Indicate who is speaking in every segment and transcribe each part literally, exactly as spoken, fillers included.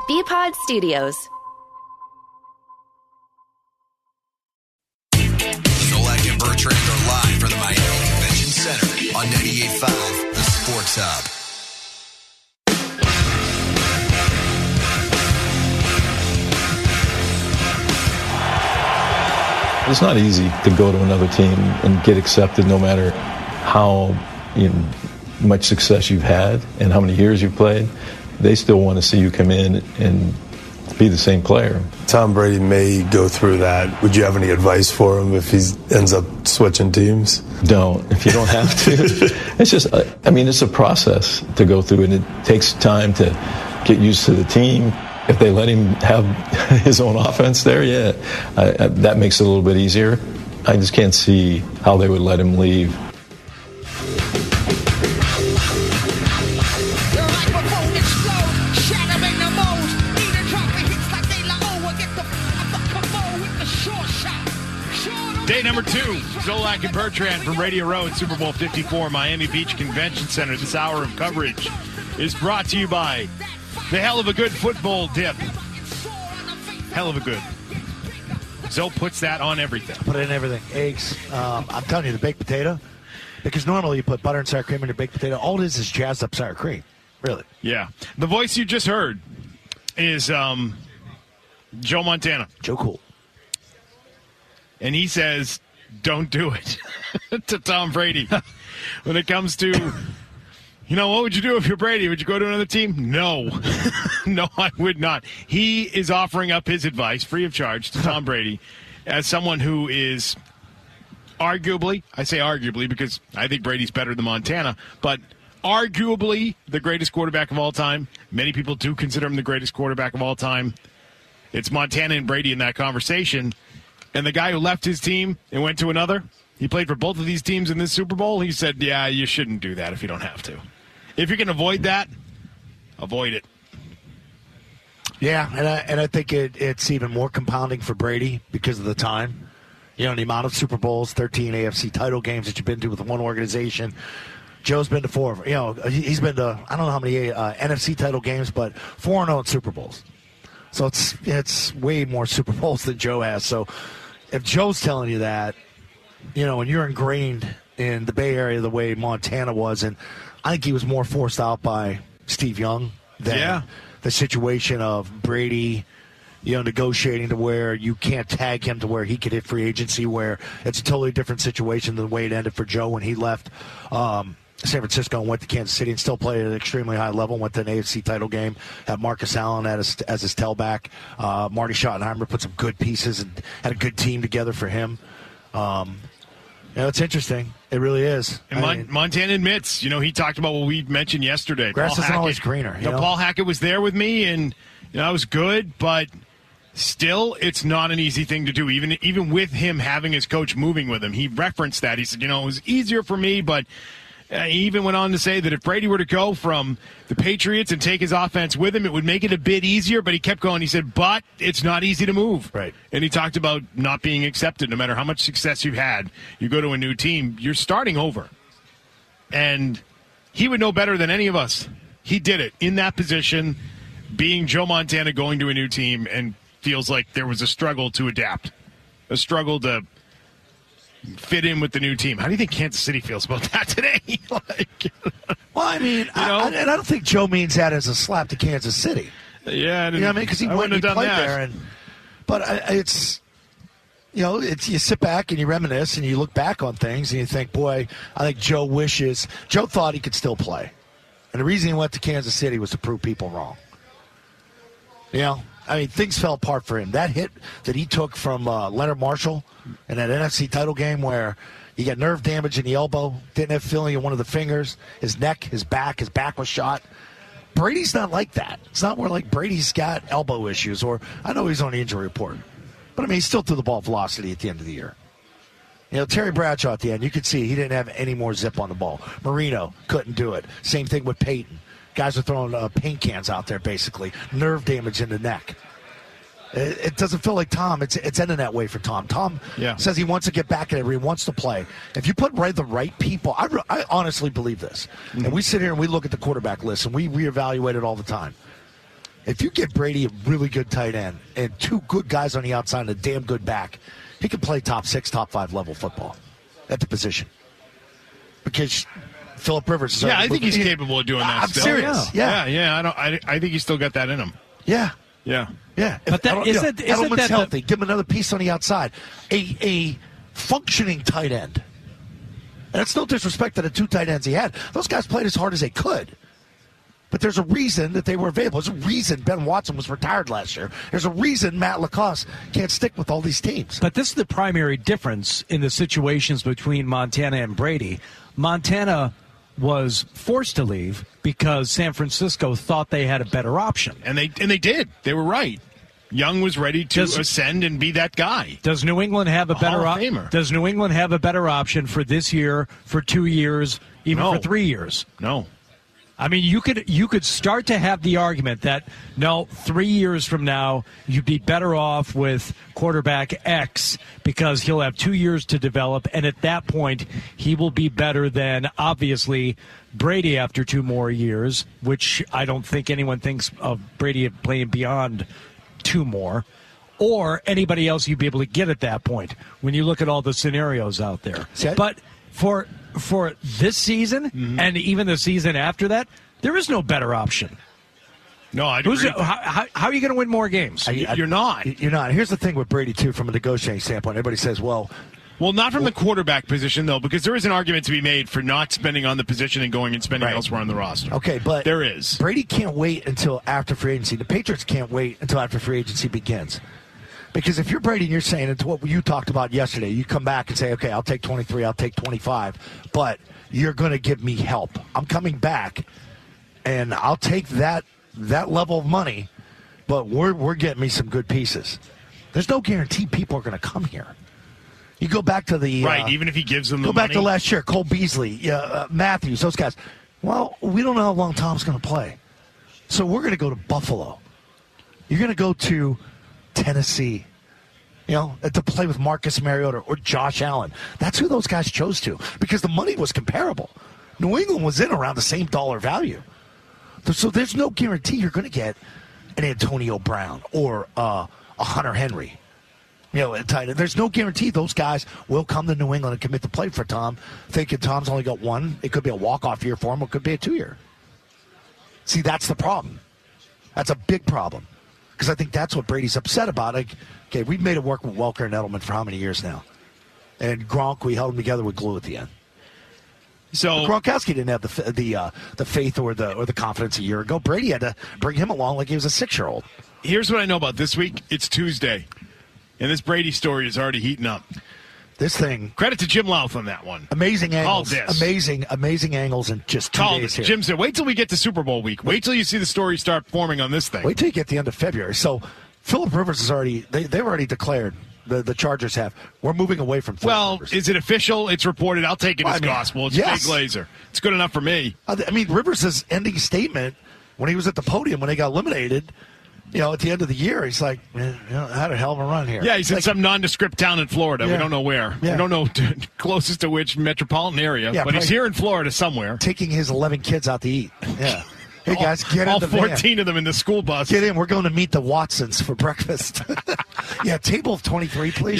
Speaker 1: B-Pod Studios.
Speaker 2: Zolak and Bertrand are live from the Miami Convention Center on ninety-eight point five, The Sports Hub.
Speaker 3: It's not easy to go to another team and get accepted no matter how you know, much success you've had and how many years you've played. They still want to see you come in and be the same player.
Speaker 4: Tom Brady may go through that. Would you have any advice for him if he ends up switching teams?
Speaker 3: Don't, if you don't have to. It's just, I mean, it's a process to go through, and it takes time to get used to the team. If they let him have his own offense there, yeah, I, I, that makes it a little bit easier. I just can't see how they would let him leave.
Speaker 5: Day number two, Zolak and Bertrand from Radio Row at Super Bowl fifty-four, Miami Beach Convention Center. This hour of coverage is brought to you by the hell of a good football dip. Hell of a good. Zoe puts that on everything.
Speaker 6: Put it in everything. Eggs. Um, I'm telling you, the baked potato. Because normally you put butter and sour cream in your baked potato. All it is is jazzed up sour cream. Really.
Speaker 5: Yeah. The voice you just heard is um, Joe Montana.
Speaker 6: Joe Cool.
Speaker 5: And he says, don't do it to Tom Brady. When it comes to, you know, what would you do if you're Brady? Would you go to another team? No. No, I would not. He is offering up his advice free of charge to Tom Brady as someone who is arguably, I say arguably because I think Brady's better than Montana, but arguably the greatest quarterback of all time. Many people do consider him the greatest quarterback of all time. It's Montana and Brady in that conversation. And the guy who left his team and went to another, he played for both of these teams in this Super Bowl. He said, yeah, you shouldn't do that if you don't have to. If you can avoid that, avoid it.
Speaker 6: Yeah, and I, and I think it, it's even more compounding for Brady because of the time. You know, the amount of Super Bowls, thirteen A F C title games that you've been to with one organization. Joe's been to four. You know, he's been to, I don't know how many uh, N F C title games, but four and oh in Super Bowls. So it's it's way more Super Bowls than Joe has. So if Joe's telling you that, you know, and you're ingrained in the Bay Area the way Montana was, and I think he was more forced out by Steve Young than
Speaker 5: yeah.
Speaker 6: the situation of Brady, you know, negotiating to where you can't tag him to where he could hit free agency, where it's a totally different situation than the way it ended for Joe when he left um, San Francisco and went to Kansas City and still played at an extremely high level, went to an A F C title game, had Marcus Allen as, as his tailback. Uh, Marty Schottenheimer put some good pieces and had a good team together for him. Um, you know, it's interesting. It really is.
Speaker 5: And Mon- mean, Montana admits, you know, he talked about what we mentioned yesterday.
Speaker 6: Grass
Speaker 5: Paul
Speaker 6: isn't
Speaker 5: Hackett,
Speaker 6: always greener. You
Speaker 5: know,
Speaker 6: know?
Speaker 5: Paul Hackett was there with me, and you know, I was good, but still, it's not an easy thing to do. Even even with him having his coach moving with him, he referenced that. He said, you know, it was easier for me, but uh, he even went on to say that if Brady were to go from the Patriots and take his offense with him, it would make it a bit easier. But he kept going. He said, but it's not easy to move.
Speaker 6: Right.
Speaker 5: And he talked about not being accepted. No matter how much success you've had, you go to a new team, you're starting over. And he would know better than any of us. He did it in that position, being Joe Montana, going to a new team, and feels like there was a struggle to adapt, a struggle to fit in with the new team. How do you think Kansas City feels about that today? like,
Speaker 6: well, I mean, you know? I, and I don't think Joe means that as a slap to Kansas City.
Speaker 5: Yeah,
Speaker 6: you know what I mean? Because he
Speaker 5: I
Speaker 6: went and he played
Speaker 5: that.
Speaker 6: there, and but I, it's you know, it's you sit back and you reminisce and you look back on things and you think, boy, I think Joe wishes Joe thought he could still play, and the reason he went to Kansas City was to prove people wrong. You know. I mean, things fell apart for him. That hit that he took from uh, Leonard Marshall in that N F C title game where he got nerve damage in the elbow, didn't have feeling in one of the fingers, his neck, his back, his back was shot. Brady's not like that. It's not where, like, Brady's got elbow issues, or I know he's on the injury report. But, I mean, he still threw the ball velocity at the end of the year. You know, Terry Bradshaw at the end, you could see he didn't have any more zip on the ball. Marino couldn't do it. Same thing with Peyton. Guys are throwing uh, paint cans out there, basically. Nerve damage in the neck. It, it doesn't feel like Tom. It's it's ending that way for Tom. Tom
Speaker 5: yeah.
Speaker 6: says he wants to get back at it. He wants to play. If you put right the right people, I, I honestly believe this. Mm-hmm. And we sit here and we look at the quarterback list, and we reevaluate it all the time. If you get Brady a really good tight end and two good guys on the outside and a damn good back, he can play top six, top five level football at the position. Because Phillip Rivers is
Speaker 5: Yeah,
Speaker 6: already
Speaker 5: I think
Speaker 6: looking-
Speaker 5: he's capable of doing that
Speaker 6: I'm
Speaker 5: still.
Speaker 6: serious. Yeah.
Speaker 5: Yeah, yeah. I don't. I, I think he's still got that in him.
Speaker 6: Yeah.
Speaker 5: Yeah.
Speaker 6: Yeah.
Speaker 1: But that-
Speaker 6: Edel-
Speaker 1: isn't-
Speaker 6: you know,
Speaker 1: isn't
Speaker 6: Edelman's
Speaker 1: that the-
Speaker 6: healthy. Give him another piece on the outside. A a functioning tight end. And it's no disrespect to the two tight ends he had. Those guys played as hard as they could. But there's a reason that they were available. There's a reason Ben Watson was retired last year. There's a reason Matt Lacoste can't stick with all these teams.
Speaker 1: But this is the primary difference in the situations between Montana and Brady. Montana was forced to leave because San Francisco thought they had a better option.
Speaker 5: And they and they did. They were right. Young was ready to
Speaker 1: Does-
Speaker 5: ascend and be that guy.
Speaker 1: Does New England have a,
Speaker 5: A
Speaker 1: better
Speaker 5: Hall of
Speaker 1: op-
Speaker 5: Famer.
Speaker 1: Does New England have a better option for this year, for two years, even
Speaker 5: No.
Speaker 1: for three years?
Speaker 5: No.
Speaker 1: I mean, you could you could start to have the argument that no, three years from now you'd be better off with quarterback X because he'll have two years to develop, and at that point he will be better than obviously Brady after two more years, which I don't think anyone thinks of Brady playing beyond two more, or anybody else you'd be able to get at that point when you look at all the scenarios out there.
Speaker 6: See, I-
Speaker 1: But for for this season
Speaker 5: Mm-hmm.
Speaker 1: and even the season after that, there is no better option.
Speaker 5: No, I
Speaker 1: Who's,
Speaker 5: agree.
Speaker 1: how, how, how are you going to win more games?
Speaker 6: I- I-
Speaker 5: You're not.
Speaker 6: You're not. Here's the thing with Brady, too, from a negotiating standpoint. Everybody says, well,
Speaker 5: Well, not from the quarterback position, though, because there is an argument to be made for not spending on the position and going and spending
Speaker 6: Right.
Speaker 5: elsewhere on the roster.
Speaker 6: okay, but
Speaker 5: There is.
Speaker 6: Brady can't wait until after free agency. The Patriots can't wait until after free agency begins. Because if you're Brady and you're saying it's what you talked about yesterday, you come back and say, okay, I'll take twenty-three, I'll take twenty-five, but you're going to give me help. I'm coming back, and I'll take that that level of money, but we're we're getting me some good pieces. There's no guarantee people are going to come here. You go back to the
Speaker 5: Right,
Speaker 6: uh,
Speaker 5: even if he gives them the
Speaker 6: go back
Speaker 5: money.
Speaker 6: to last year, Cole Beasley, uh, uh, Matthews, those guys. Well, we don't know how long Tom's going to play, so we're going to go to Buffalo. You're going to go to Tennessee, you know, to play with Marcus Mariota or Josh Allen. That's who those guys chose to because the money was comparable. New England was in around the same dollar value. So there's no guarantee you're going to get an Antonio Brown or uh, a Hunter Henry. You know, at tight end. There's no guarantee those guys will come to New England and commit to play for Tom, thinking Tom's only got one. It could be a walk-off year for him, or it could be a two-year. See, that's the problem. That's a big problem. Because I think that's what Brady's upset about. Like, okay, we've made it work with Welker and Edelman for how many years now? And Gronk, we held them together with glue at the end.
Speaker 5: So
Speaker 6: Gronkowski didn't have the the uh, the faith or the or the confidence a year ago. Brady had to bring him along like he was a six-year-old.
Speaker 5: here's what I know about this week. It's Tuesday, and this Brady story is already heating up.
Speaker 6: This thing,
Speaker 5: Credit to Jim Louth on that one.
Speaker 6: amazing angles,
Speaker 5: Called this.
Speaker 6: amazing, amazing angles in just two
Speaker 5: Called
Speaker 6: days
Speaker 5: it.
Speaker 6: here.
Speaker 5: Jim said, wait till we get to Super Bowl week. Wait till you see the story start forming on this thing.
Speaker 6: Wait till you get the end of February. So Phillip Rivers is already they they've already declared the the Chargers have we're moving away from Phillip
Speaker 5: Well,
Speaker 6: Rivers.
Speaker 5: is it official? It's reported. I'll take it
Speaker 6: Well,
Speaker 5: as
Speaker 6: I mean,
Speaker 5: gospel. It's
Speaker 6: yes.
Speaker 5: Jay Glazer. It's good enough for me.
Speaker 6: I mean, Rivers' ending statement when he was at the podium when they got eliminated, you know, at the end of the year, he's like, man, you know, I had a hell of a run here.
Speaker 5: Yeah, he's in
Speaker 6: like,
Speaker 5: some nondescript town in Florida. We
Speaker 6: Yeah.
Speaker 5: don't know where.
Speaker 6: Yeah.
Speaker 5: We don't know closest to which metropolitan area,
Speaker 6: Yeah,
Speaker 5: but he's
Speaker 6: probably-
Speaker 5: here in Florida somewhere.
Speaker 6: taking his eleven kids out to eat. Yeah. Hey, guys, get
Speaker 5: all
Speaker 6: in the van.
Speaker 5: fourteen of them in the school bus.
Speaker 6: Get in. We're going to meet the Watsons for breakfast. yeah, table of twenty-three, please.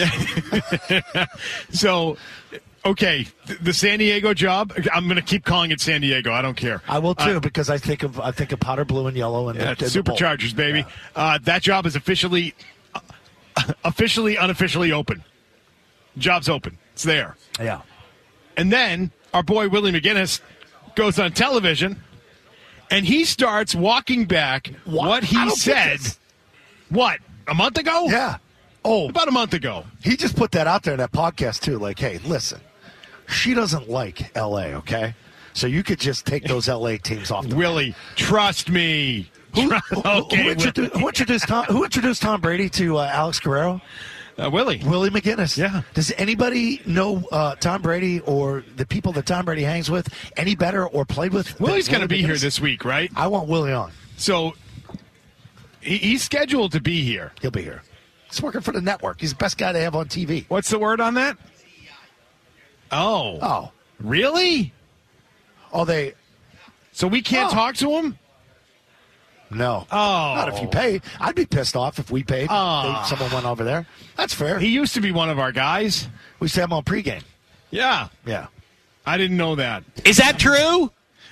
Speaker 5: So, okay, th- the San Diego job. I'm going to keep calling it San Diego. I don't care.
Speaker 6: I will too
Speaker 5: Uh,
Speaker 6: because I think of I think of powder blue and yellow and
Speaker 5: yeah,
Speaker 6: the, and the bowl.
Speaker 5: Superchargers, baby. Uh, that job is officially, uh, officially, unofficially open. Job's open. It's there.
Speaker 6: Yeah.
Speaker 5: And then our boy Willie McGinnis goes on television, and he starts walking back
Speaker 6: What?
Speaker 5: what
Speaker 6: I
Speaker 5: he
Speaker 6: don't get
Speaker 5: said.
Speaker 6: this.
Speaker 5: What, a month ago?
Speaker 6: Yeah. Oh,
Speaker 5: About a month ago.
Speaker 6: he just put that out there in that podcast too. Like, hey, listen, she doesn't like L A. Okay, so you could just take those L A teams off. The
Speaker 5: Willie, trust me.
Speaker 6: Who,
Speaker 5: Tru-
Speaker 6: who,
Speaker 5: okay,
Speaker 6: who, introduced, who, introduced Tom, who introduced Tom Brady to uh, Alex Guerrero?
Speaker 5: uh, Willie.
Speaker 6: Willie McGinnis.
Speaker 5: Yeah.
Speaker 6: Does anybody know uh, Tom Brady or the people that Tom Brady hangs with any better or played with? than
Speaker 5: Willie's going to
Speaker 6: Willie
Speaker 5: be here
Speaker 6: McGinnis?
Speaker 5: this week, right?
Speaker 6: I want Willie on.
Speaker 5: So he, he's scheduled to be here.
Speaker 6: He'll be here. He's working for the network. He's the best guy to have on T V.
Speaker 5: What's the word on that? Oh.
Speaker 6: Oh.
Speaker 5: Really?
Speaker 6: Oh, they.
Speaker 5: So we can't
Speaker 6: Oh.
Speaker 5: talk to him?
Speaker 6: No.
Speaker 5: Oh.
Speaker 6: Not if you pay. I'd be pissed off if we paid.
Speaker 5: Oh.
Speaker 6: They, someone went over there. That's fair.
Speaker 5: He used to be one of our guys.
Speaker 6: We used to have him on pregame.
Speaker 5: Yeah.
Speaker 6: Yeah.
Speaker 5: I didn't know that.
Speaker 1: Is that true?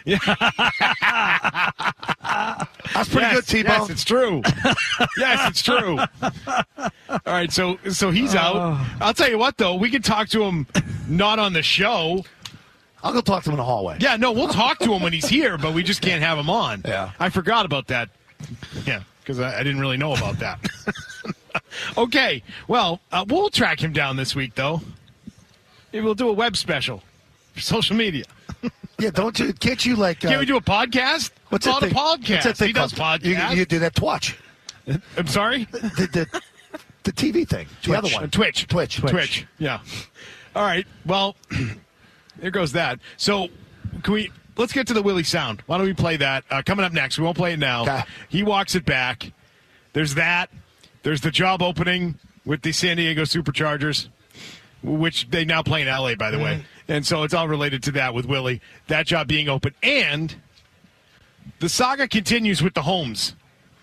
Speaker 6: That's pretty
Speaker 5: yes,
Speaker 6: good, T-Bone.
Speaker 5: Yes, it's true. yes, it's true. All right, so so he's out. I'll tell you what, though. We can talk to him not on the show.
Speaker 6: I'll go talk to him in the hallway.
Speaker 5: Yeah, no, we'll talk to him when he's here, but we just can't have him on.
Speaker 6: Yeah.
Speaker 5: I forgot about that. Yeah, because I, I didn't really know about that. Okay, well, uh, we'll track him down this week, though. Maybe we'll do a web special for social media.
Speaker 6: Yeah, don't you? Can't you like? Uh,
Speaker 5: Can't we do a podcast?
Speaker 6: What's
Speaker 5: it's
Speaker 6: that
Speaker 5: not a
Speaker 6: thing?
Speaker 5: podcast.
Speaker 6: What's that thing
Speaker 5: He does
Speaker 6: called?
Speaker 5: podcasts.
Speaker 6: You, you do that Twatch.
Speaker 5: I'm sorry?
Speaker 6: The, the, the T V thing. The
Speaker 5: Twitch.
Speaker 6: other one.
Speaker 5: Uh, Twitch.
Speaker 6: Twitch.
Speaker 5: Twitch. Twitch. Yeah. All right. Well, there goes that. So, can we? Let's get to the Willie sound. Why don't we play that? Uh, coming up next. We won't play it now.
Speaker 6: Okay.
Speaker 5: He walks it back. There's that. There's the job opening with the San Diego Superchargers, which they now play in L A, by the mm-hmm. way. And so it's all related to that with Willie. That job being open. And the saga continues with the homes.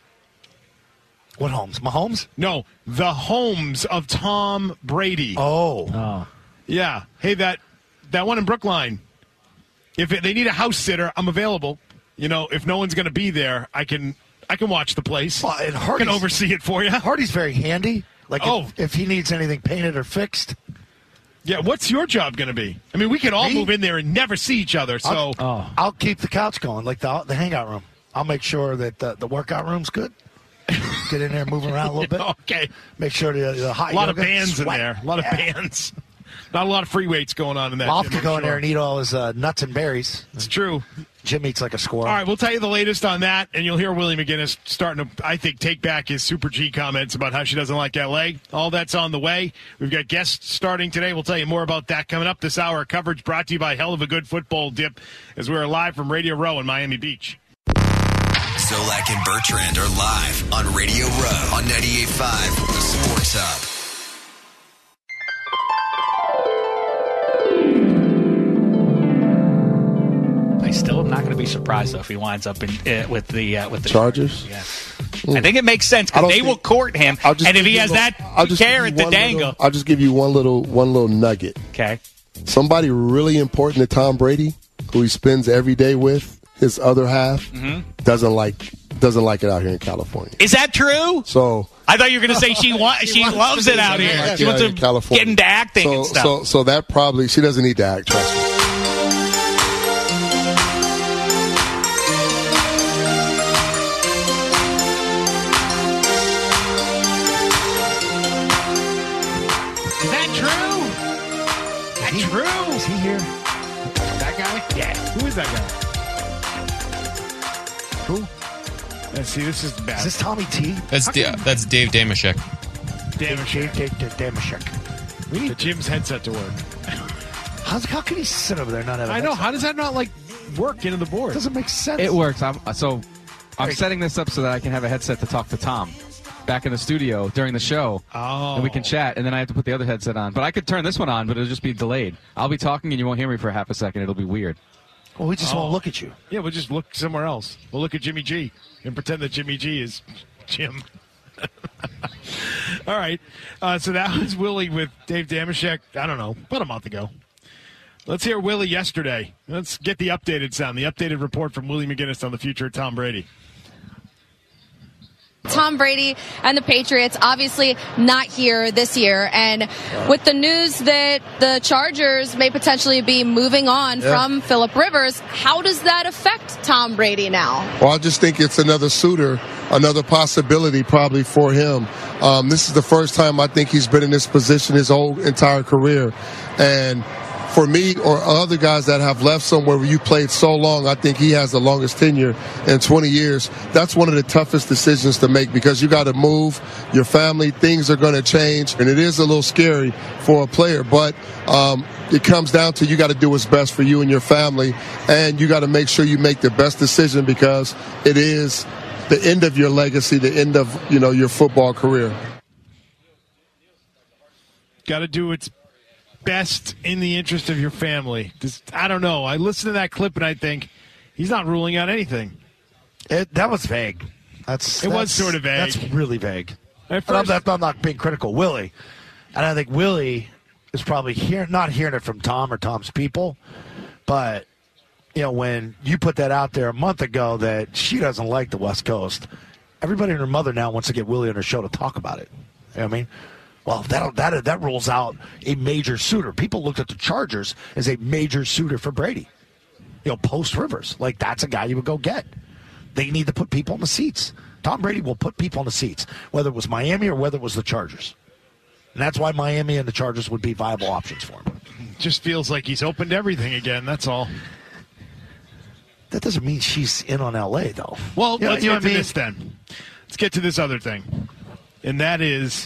Speaker 6: What homes? Mahomes?
Speaker 5: No, the homes of Tom Brady.
Speaker 6: Oh.
Speaker 1: Oh.
Speaker 5: Yeah. Hey, that that one in Brookline. If it, they need a house sitter, I'm available. You know, if no one's going to be there, I can I can watch the place.
Speaker 6: Well, and
Speaker 5: I can oversee it for you.
Speaker 6: Hardy's very handy. Like
Speaker 5: Oh.
Speaker 6: if, if he needs anything painted or fixed.
Speaker 5: Yeah, what's your job going to be? I mean, we could all
Speaker 6: Me?
Speaker 5: move in there and never see each other. So
Speaker 6: I'll,
Speaker 1: Oh.
Speaker 6: I'll keep the couch going, like the the hangout room. I'll make sure that the, the workout room's good. Get in there, move around a little bit.
Speaker 5: okay,
Speaker 6: Make sure the, the hot
Speaker 5: a lot of
Speaker 6: yoga,
Speaker 5: bands
Speaker 6: sweat.
Speaker 5: in there. A lot of
Speaker 6: Yeah.
Speaker 5: bands. Not a lot of free weights going on in that.
Speaker 6: I'll
Speaker 5: gym,
Speaker 6: have to go
Speaker 5: I'm
Speaker 6: in there
Speaker 5: sure.
Speaker 6: and eat all his uh, nuts and berries.
Speaker 5: It's true.
Speaker 6: Jim eats like a squirrel.
Speaker 5: All right, we'll tell you the latest on that, and you'll hear Willie McGinnis starting to, I think, take back his Super G comments about how she doesn't like L A. All that's on the way. We've got guests starting today. We'll tell you more about that coming up this hour. Coverage brought to you by Hell of a Good Football Dip as we're live from Radio Row in Miami Beach.
Speaker 2: Zolak and Bertrand are live on Radio Row on ninety-eight point five, the Sports Hub.
Speaker 7: I still am not going to be surprised though if he winds up in uh, with the uh, with the
Speaker 8: Chargers.
Speaker 7: Yeah.
Speaker 8: Mm.
Speaker 7: I think it makes sense
Speaker 8: I
Speaker 7: because
Speaker 8: don't
Speaker 7: they
Speaker 8: think-
Speaker 7: will court him,
Speaker 8: I'll just
Speaker 7: and if
Speaker 8: give
Speaker 7: he
Speaker 8: you
Speaker 7: has
Speaker 8: a-
Speaker 7: that
Speaker 8: I'll just give you
Speaker 7: carrot to
Speaker 8: one
Speaker 7: dangle,
Speaker 8: little- I'll just give you one little one little nugget.
Speaker 7: okay.
Speaker 8: Somebody really important to Tom Brady, who he spends every day with, his other half,
Speaker 7: Mm-hmm.
Speaker 8: doesn't like doesn't like it out here in California.
Speaker 7: Is that true?
Speaker 8: So
Speaker 7: I thought you were going to say she wa- she loves it out here.
Speaker 8: like
Speaker 7: She
Speaker 8: it
Speaker 7: wants
Speaker 8: out
Speaker 7: to
Speaker 8: in California.
Speaker 7: get into acting
Speaker 8: so,
Speaker 7: and stuff.
Speaker 8: So so that probably she doesn't need to act. Trust me.
Speaker 5: Is that true? Is that true?
Speaker 6: Is he here?
Speaker 5: That guy? Yeah. Who is that guy? Who? Let's see, this is bad.
Speaker 6: Is this Tommy T?
Speaker 9: That's da- that's Dave Damashek.
Speaker 5: Damn it,
Speaker 6: Dave, Dave, Dave Damashek.
Speaker 5: We need Jim's headset to work.
Speaker 6: How's, how can he sit over there and not have a
Speaker 5: I know.
Speaker 6: headset?
Speaker 5: How does that not, like, work into the board?
Speaker 6: Doesn't make sense.
Speaker 10: It works. I'm, so I'm
Speaker 6: Great.
Speaker 10: setting this up so that I can have a headset to talk to Tom back in the studio during the show.
Speaker 5: Oh.
Speaker 10: And we can chat, and then I have to put the other headset on. But I could turn this one on, but it'll just be delayed. I'll be talking, and you won't hear me for half a second. It'll be weird.
Speaker 6: Well, we just
Speaker 5: Oh.
Speaker 6: won't look at you.
Speaker 5: Yeah, we'll just look somewhere else. We'll look at Jimmy G and pretend that Jimmy G is Jim. All right. Uh, so that was Willie with Dave Damashek, I don't know, about a month ago. Let's hear Willie yesterday. Let's get the updated sound, the updated report from Willie McGinnis on the future of Tom Brady.
Speaker 11: Tom Brady and the Patriots obviously not here this year, and with the news that the Chargers may potentially be moving on
Speaker 8: Yeah.
Speaker 11: from Phillip Rivers, how does that affect Tom Brady now?
Speaker 8: Well, I just think it's another suitor, another possibility probably for him. Um, this is the first time I think he's been in this position his whole entire career. And for me or other guys that have left somewhere where you played so long, I think he has the longest tenure in twenty years. That's one of the toughest decisions to make because you got to move your family. Things are going to change, and it is a little scary for a player. But um, it comes down to you got to do what's best for you and your family, and you got to make sure you make the best decision because it is the end of your legacy, the end of you know your football career.
Speaker 5: Got to do what's best in the interest of your family. Just, I don't know. I listen to that clip and I think he's not ruling out anything.
Speaker 6: It, that was vague. That's
Speaker 5: It was
Speaker 6: that's-
Speaker 5: sort of vague.
Speaker 6: That's really vague.
Speaker 5: At
Speaker 6: And I'm,
Speaker 5: first-
Speaker 6: not, I'm not being critical, of Willie, and I think Willie is probably hear, not hearing it from Tom or Tom's people, but you know when you put that out there a month ago that she doesn't like the West Coast, everybody and her mother now wants to get Willie on her show to talk about it. You know what I mean? Well, that that that rules out a major suitor. People looked at the Chargers as a major suitor for Brady. You know, post Rivers, like that's a guy you would go get. They need to put people in the seats. Tom Brady will put people in the seats, whether it was Miami or whether it was the Chargers. And that's why Miami and the Chargers would be viable options for him.
Speaker 5: Just feels like he's opened everything again. That's all.
Speaker 6: That doesn't mean she's in on L A, though.
Speaker 5: Well,
Speaker 6: You know-
Speaker 5: let's
Speaker 6: you know
Speaker 5: get
Speaker 6: what I
Speaker 5: to
Speaker 6: mean?
Speaker 5: this then. Let's get to this other thing. And that is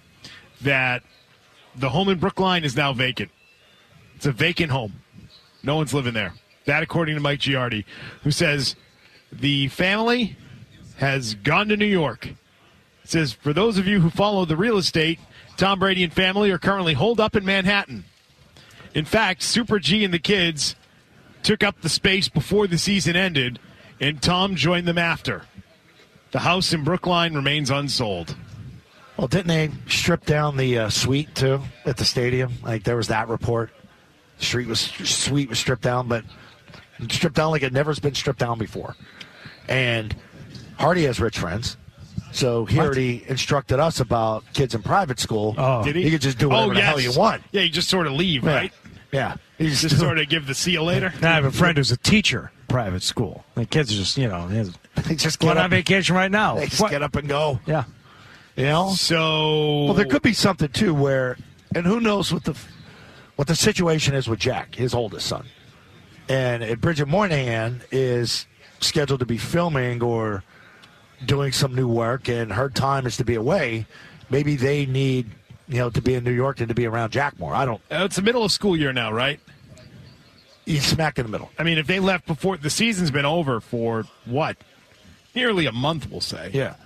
Speaker 5: that the home in Brookline is now vacant. It's a vacant home. No one's living there. That, according to Mike Giardi, who says the family has gone to New York. It says, for those of you who follow the real estate, Tom Brady and family are currently holed up in Manhattan. In fact, Super G and the kids took up the space before the season ended, and Tom joined them after. The house in Brookline remains unsold.
Speaker 6: Well, didn't they strip down the uh, suite, too, at the stadium? Like, there was that report. The street was, suite was stripped down, but stripped down like it never's been stripped down before. And Hardy has rich friends. So he
Speaker 5: What?
Speaker 6: already instructed us about kids in private school.
Speaker 1: Oh.
Speaker 5: Did he?
Speaker 6: You could just do whatever
Speaker 5: oh,
Speaker 6: the
Speaker 5: yes.
Speaker 6: hell you want.
Speaker 5: Yeah, you just sort of leave,
Speaker 6: Yeah.
Speaker 5: right?
Speaker 6: Yeah. You
Speaker 5: Just,
Speaker 6: just,
Speaker 5: sort of give the see you later.
Speaker 1: I have a friend who's a teacher, private school. The kids are just, you know,
Speaker 6: they just
Speaker 1: going
Speaker 6: get
Speaker 1: on
Speaker 6: up,
Speaker 1: vacation right now.
Speaker 6: they just
Speaker 1: What?
Speaker 6: get up and go.
Speaker 1: Yeah.
Speaker 6: You know?
Speaker 5: So,
Speaker 6: Well, there could be something, too, where, and who knows what the what the situation is with Jack, his oldest son. And uh, Bridget Moynihan is scheduled to be filming or doing some new work, and her time is to be away. Maybe they need, you know, to be in New York and to be around Jack more. I don't.
Speaker 5: Uh, it's the middle of school year now, right?
Speaker 6: He's smack in the middle.
Speaker 5: I mean, if they left before the season's been over for what? Nearly a month, we'll say.
Speaker 6: Yeah.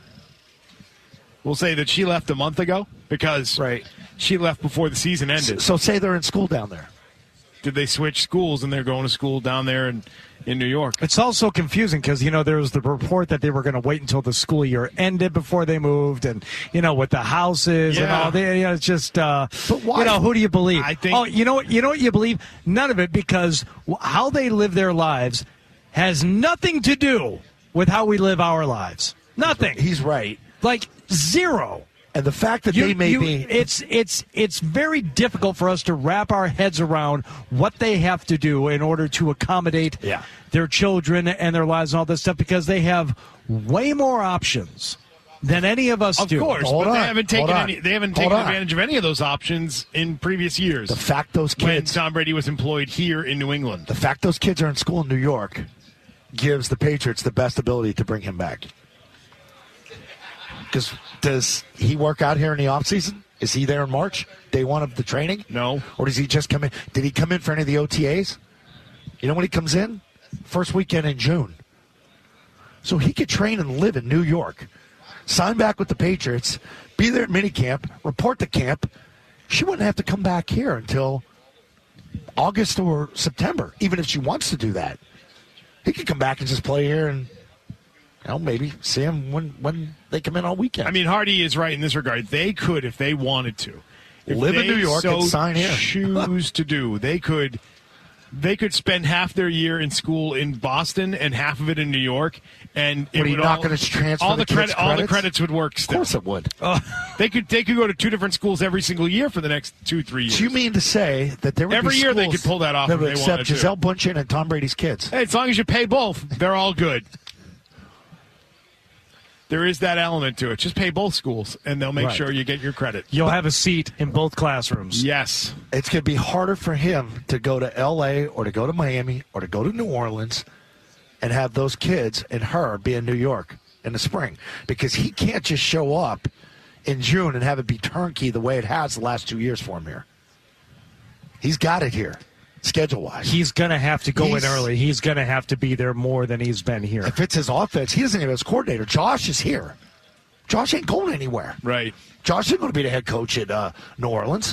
Speaker 5: We'll say that she left a month ago because
Speaker 6: Right.
Speaker 5: she left before the season ended.
Speaker 6: So say they're in school down there.
Speaker 5: Did they switch schools and they're going to school down there in, in New York?
Speaker 1: It's also confusing because, you know, there was the report that they were going to wait until the school year ended before they moved, and, you know, with the houses and
Speaker 5: Yeah.
Speaker 1: all that. You know, it's just, uh,
Speaker 6: But why-
Speaker 1: you know, who do you believe?
Speaker 5: I think-
Speaker 1: oh, you know what? You know what you believe? None of it, because wh- how they live their lives has nothing to do with how we live our lives. Nothing.
Speaker 6: He's right.
Speaker 1: Like zero.
Speaker 6: And the fact that
Speaker 1: You-
Speaker 6: they may
Speaker 1: you-
Speaker 6: be.
Speaker 1: it's it's it's very difficult for us to wrap our heads around what they have to do in order to accommodate
Speaker 6: Yeah.
Speaker 1: their children and their lives and all this stuff, because they have way more options than any of us
Speaker 5: Of
Speaker 1: do.
Speaker 5: course,
Speaker 6: Hold
Speaker 5: but they
Speaker 6: on,
Speaker 5: haven't
Speaker 6: hold
Speaker 5: taken
Speaker 6: on,
Speaker 5: any. They haven't
Speaker 6: hold
Speaker 5: taken
Speaker 6: on.
Speaker 5: advantage of any of those options in previous years.
Speaker 6: The fact those
Speaker 5: when
Speaker 6: kids.
Speaker 5: Tom Brady was employed here in New England.
Speaker 6: The fact those kids are in school in New York gives the Patriots the best ability to bring him back. Because does he work out here in the offseason? Is he there in March, day one of the training?
Speaker 5: No.
Speaker 6: Or does he just come in? Did he come in for any of the O T As? You know when he comes in? First weekend in June. So he could train and live in New York, sign back with the Patriots, be there at minicamp, report to camp. She wouldn't have to come back here until August or September, even if she wants to do that. He could come back and just play here and, you know, maybe see him when, when they come in all weekend.
Speaker 5: I mean, Hardy is right in this regard. They could, if they wanted to, if
Speaker 6: Live in
Speaker 5: they
Speaker 6: New York
Speaker 5: so
Speaker 6: and sign here.
Speaker 5: choose to do, they could. They could spend half their year in school in Boston and half of it in New York, and it
Speaker 6: What, are you
Speaker 5: would
Speaker 6: not
Speaker 5: all,
Speaker 6: gonna transfer
Speaker 5: all
Speaker 6: the
Speaker 5: the credit,
Speaker 6: kids'
Speaker 5: all the
Speaker 6: credits?
Speaker 5: credits would work.
Speaker 6: Of
Speaker 5: Still.
Speaker 6: course it would.
Speaker 5: They could they could go to two different schools every single year for the next two three years.
Speaker 6: So you mean to say that there would
Speaker 5: Every
Speaker 6: be
Speaker 5: year they
Speaker 6: schools
Speaker 5: could pull that off
Speaker 6: that
Speaker 5: if
Speaker 6: would
Speaker 5: they
Speaker 6: accept
Speaker 5: wanted to.
Speaker 6: Giselle Bundchen and Tom Brady's kids?
Speaker 5: Hey, as long as you pay both, they're all good. There is that element to it. Just pay both schools, and they'll make
Speaker 1: Right.
Speaker 5: sure you get your credit.
Speaker 1: You'll have a seat in both classrooms.
Speaker 5: Yes.
Speaker 6: It's going to be harder for him to go to L A or to go to Miami or to go to New Orleans and have those kids and her be in New York in the spring, because he can't just show up in June and have it be turnkey the way it has the last two years for him here. He's got it here, schedule-wise.
Speaker 1: He's going to have to go
Speaker 6: He's-
Speaker 1: in early. He's going to have to be there more than he's been here.
Speaker 6: If it's his offense, he doesn't even have his coordinator. Josh is here. Josh ain't going anywhere.
Speaker 5: Right.
Speaker 6: Josh isn't going to be the head coach at uh, New Orleans.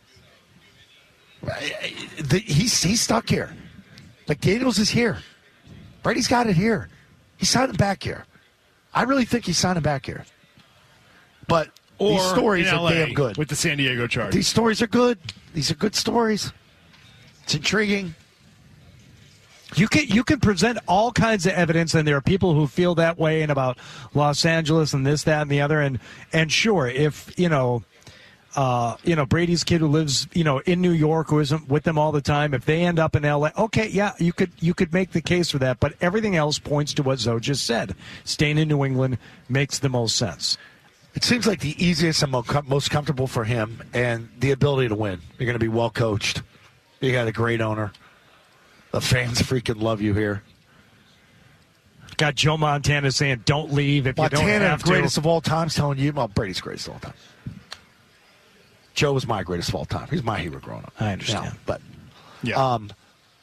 Speaker 6: The, he's, he's stuck here. Like Daniels is here. Brady's got it here. He's signing back here. I really think he's signing back here. But
Speaker 5: or
Speaker 6: these stories
Speaker 5: in
Speaker 6: are
Speaker 5: L A
Speaker 6: damn good.
Speaker 5: with the San Diego Chargers.
Speaker 6: These stories are good. These are good stories. It's intriguing.
Speaker 1: You can you can present all kinds of evidence, and there are people who feel that way and about Los Angeles and this, that, and the other. And and sure, if you know, uh, you know Brady's kid who lives you know in New York, who isn't with them all the time, if they end up in L A, okay, yeah, you could you could make the case for that. But everything else points to what Zoe just said. Staying in New England makes the most sense.
Speaker 6: It seems like the easiest and most comfortable for him, and the ability to win. You're going to be well coached. You got a great owner. The fans freaking love you here.
Speaker 1: Got Joe Montana saying, "Don't leave if
Speaker 6: Montana,
Speaker 1: you don't have to."
Speaker 6: greatest of all time, telling you, well, Brady's greatest of all time. Joe was my greatest of all time. He's my hero growing up.
Speaker 1: I understand,
Speaker 6: you know, but
Speaker 5: yeah.
Speaker 6: um,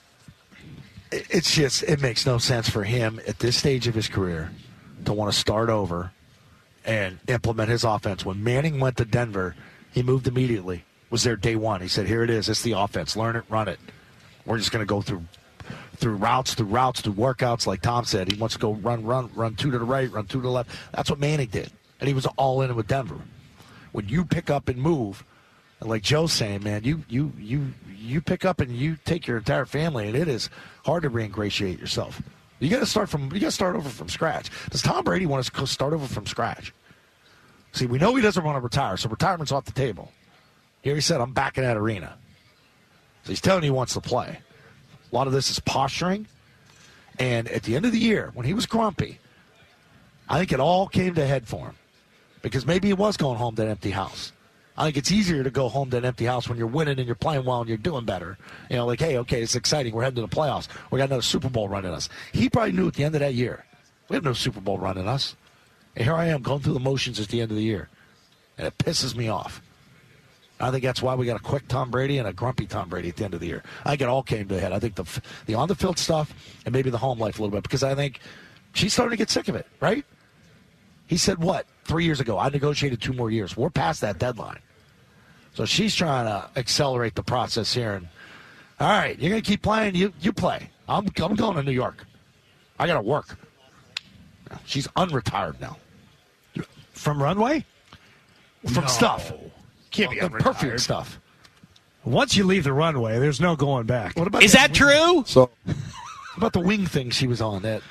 Speaker 6: it, it's just it makes no sense for him at this stage of his career to want to start over and implement his offense. When Manning went to Denver, he moved immediately. Was there day one? He said, "Here it is. It's the offense. Learn it, run it. We're just going to go through." Through routes, through routes, through workouts, like Tom said. He wants to go run, run, run two to the right, run two to the left. That's what Manning did. And he was all in with Denver. When you pick up and move, and like Joe's saying, man, you you you you pick up and you take your entire family, and it is hard to reingratiate yourself. You got to start from you got to start over from scratch. Does Tom Brady want us to start over from scratch? See, we know he doesn't want to retire, so retirement's off the table. Here he said, "I'm back in that arena." So he's telling you he wants to play. A lot of this is posturing. And at the end of the year, when he was grumpy, I think it all came to a head for him. Because maybe he was going home to an empty house. I think it's easier to go home to an empty house when you're winning and you're playing well and you're doing better. You know, like, hey, okay, it's exciting. We're heading to the playoffs. We got another Super Bowl run in us. He probably knew at the end of that year, we have no Super Bowl run in us. And here I am going through the motions at the end of the year. And it pisses me off. I think that's why we got a quick Tom Brady and a grumpy Tom Brady at the end of the year. I think it all came to a head. I think the the on-the-field stuff and maybe the home life a little bit, because I think she's starting to get sick of it, right? He said, what, three years ago, I negotiated two more years. We're past that deadline. So she's trying to accelerate the process here. And all right, you're going to keep playing, you you play. I'm, I'm going to New York. I got to work. She's unretired now.
Speaker 1: From runway?
Speaker 6: From
Speaker 5: No.
Speaker 6: stuff.
Speaker 5: Can't be
Speaker 6: the
Speaker 5: unretired.
Speaker 6: perfume stuff.
Speaker 1: Once you leave the runway, there's no going back.
Speaker 6: What about
Speaker 7: Is that true?
Speaker 8: So,
Speaker 6: What about the wing thing she was on? That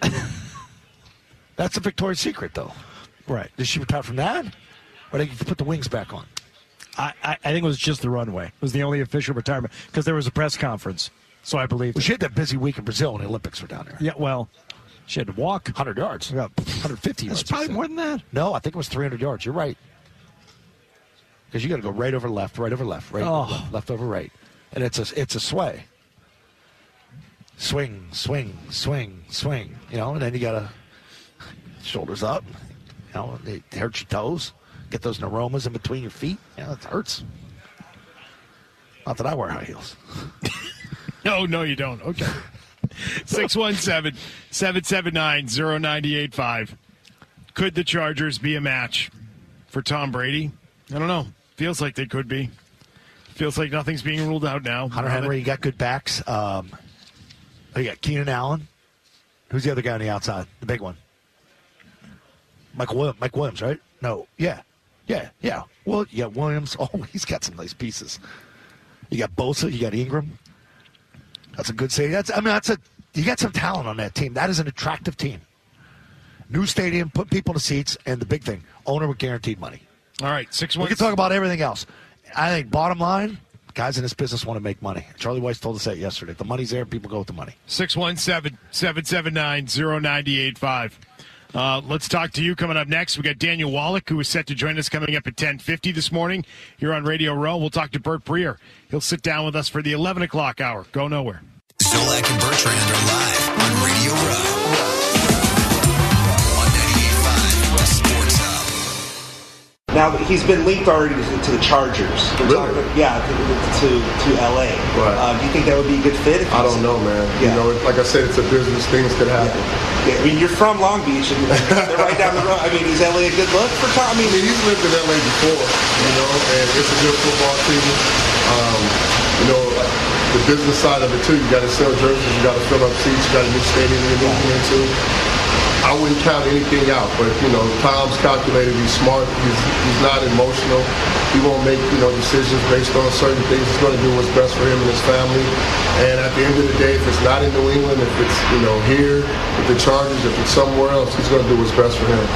Speaker 6: That's a Victoria's Secret, though.
Speaker 1: Right.
Speaker 6: Did she retire from that? Or did they put the wings back on?
Speaker 1: I, I, I think it was just the runway. It was the only official retirement because there was a press conference. So I believe.
Speaker 6: Well, she had that busy week in Brazil when the Olympics were down there.
Speaker 1: Yeah, well, she had to walk
Speaker 6: one hundred yards.
Speaker 1: Yeah.
Speaker 6: one hundred fifty yards.
Speaker 1: It's probably more than that.
Speaker 6: No, I think it was three hundred yards. You're right. Because you got to go right over left, right over left, right
Speaker 1: Oh.
Speaker 6: over left, left over right. And it's a, it's a sway. Swing, swing, swing, swing. You know, and then you got to shoulders up. You know, it hurts your toes. Get those neuromas in between your feet. Yeah, it hurts. Not that I wear high heels.
Speaker 5: No, no, you don't. Okay. six one seven, seven seven nine, zero nine eight five. Could the Chargers be a match for Tom Brady? I don't know. Feels like they could be. Feels like nothing's being ruled out now.
Speaker 6: Hunter Henry, you got good backs. Um, oh, you got Keenan Allen. Who's the other guy on the outside? The big one. Michael Williams, Mike Williams, right? No. Yeah. Yeah. Yeah. Well, you got Williams. Oh, he's got some nice pieces. You got Bosa. You got Ingram. That's a good save. That's, I mean, that's a. You got some talent on that team. That is an attractive team. New stadium, put people to seats, and the big thing, owner with guaranteed money.
Speaker 5: All right, six one.
Speaker 6: We can talk about everything else. I think bottom line, guys in this business want to make money. Charlie Weiss told us that yesterday. If the money's there, people go with the money.
Speaker 5: six one seven, seven seven nine, zero nine eight five. Uh, let's talk to you coming up next. We got Daniel Wallach, who is set to join us coming up at ten fifty this morning here on Radio Row. We'll talk to Bert Breer. He'll sit down with us for the eleven o'clock hour. Go nowhere.
Speaker 2: Zolak and Bertrand are live on Radio Row. On ninety-eight point five, the Sports Hub.
Speaker 12: Now, he's been linked already to, to the Chargers. We're
Speaker 8: Really?
Speaker 12: talking- yeah, to, to to L A.
Speaker 8: Right.
Speaker 12: Uh, do you think that would be a good fit? if
Speaker 8: I
Speaker 12: he's-
Speaker 8: don't know, man.
Speaker 12: Yeah.
Speaker 8: You know, like I said, it's a business. Things could happen.
Speaker 12: Yeah, I mean, you're from Long Beach, and they're right down the road. I mean, is L A a good look for Tom? I
Speaker 8: I
Speaker 12: mean,
Speaker 8: mean, he's lived in L A before, you know, and it's a good football team. Um, you know, the business side of it, too. You got to sell jerseys. You got to fill up seats. You got a new stadium you're moving into. I wouldn't count anything out. But, you know, Tom's calculated. He's smart. He's, he's not emotional. He won't make, you know, decisions based on certain things. He's going to do what's best for him and his family. And at the end of the day, if it's not in New England, if it's, you know, here, with the Chargers, if it's somewhere else, he's going to do what's best for him.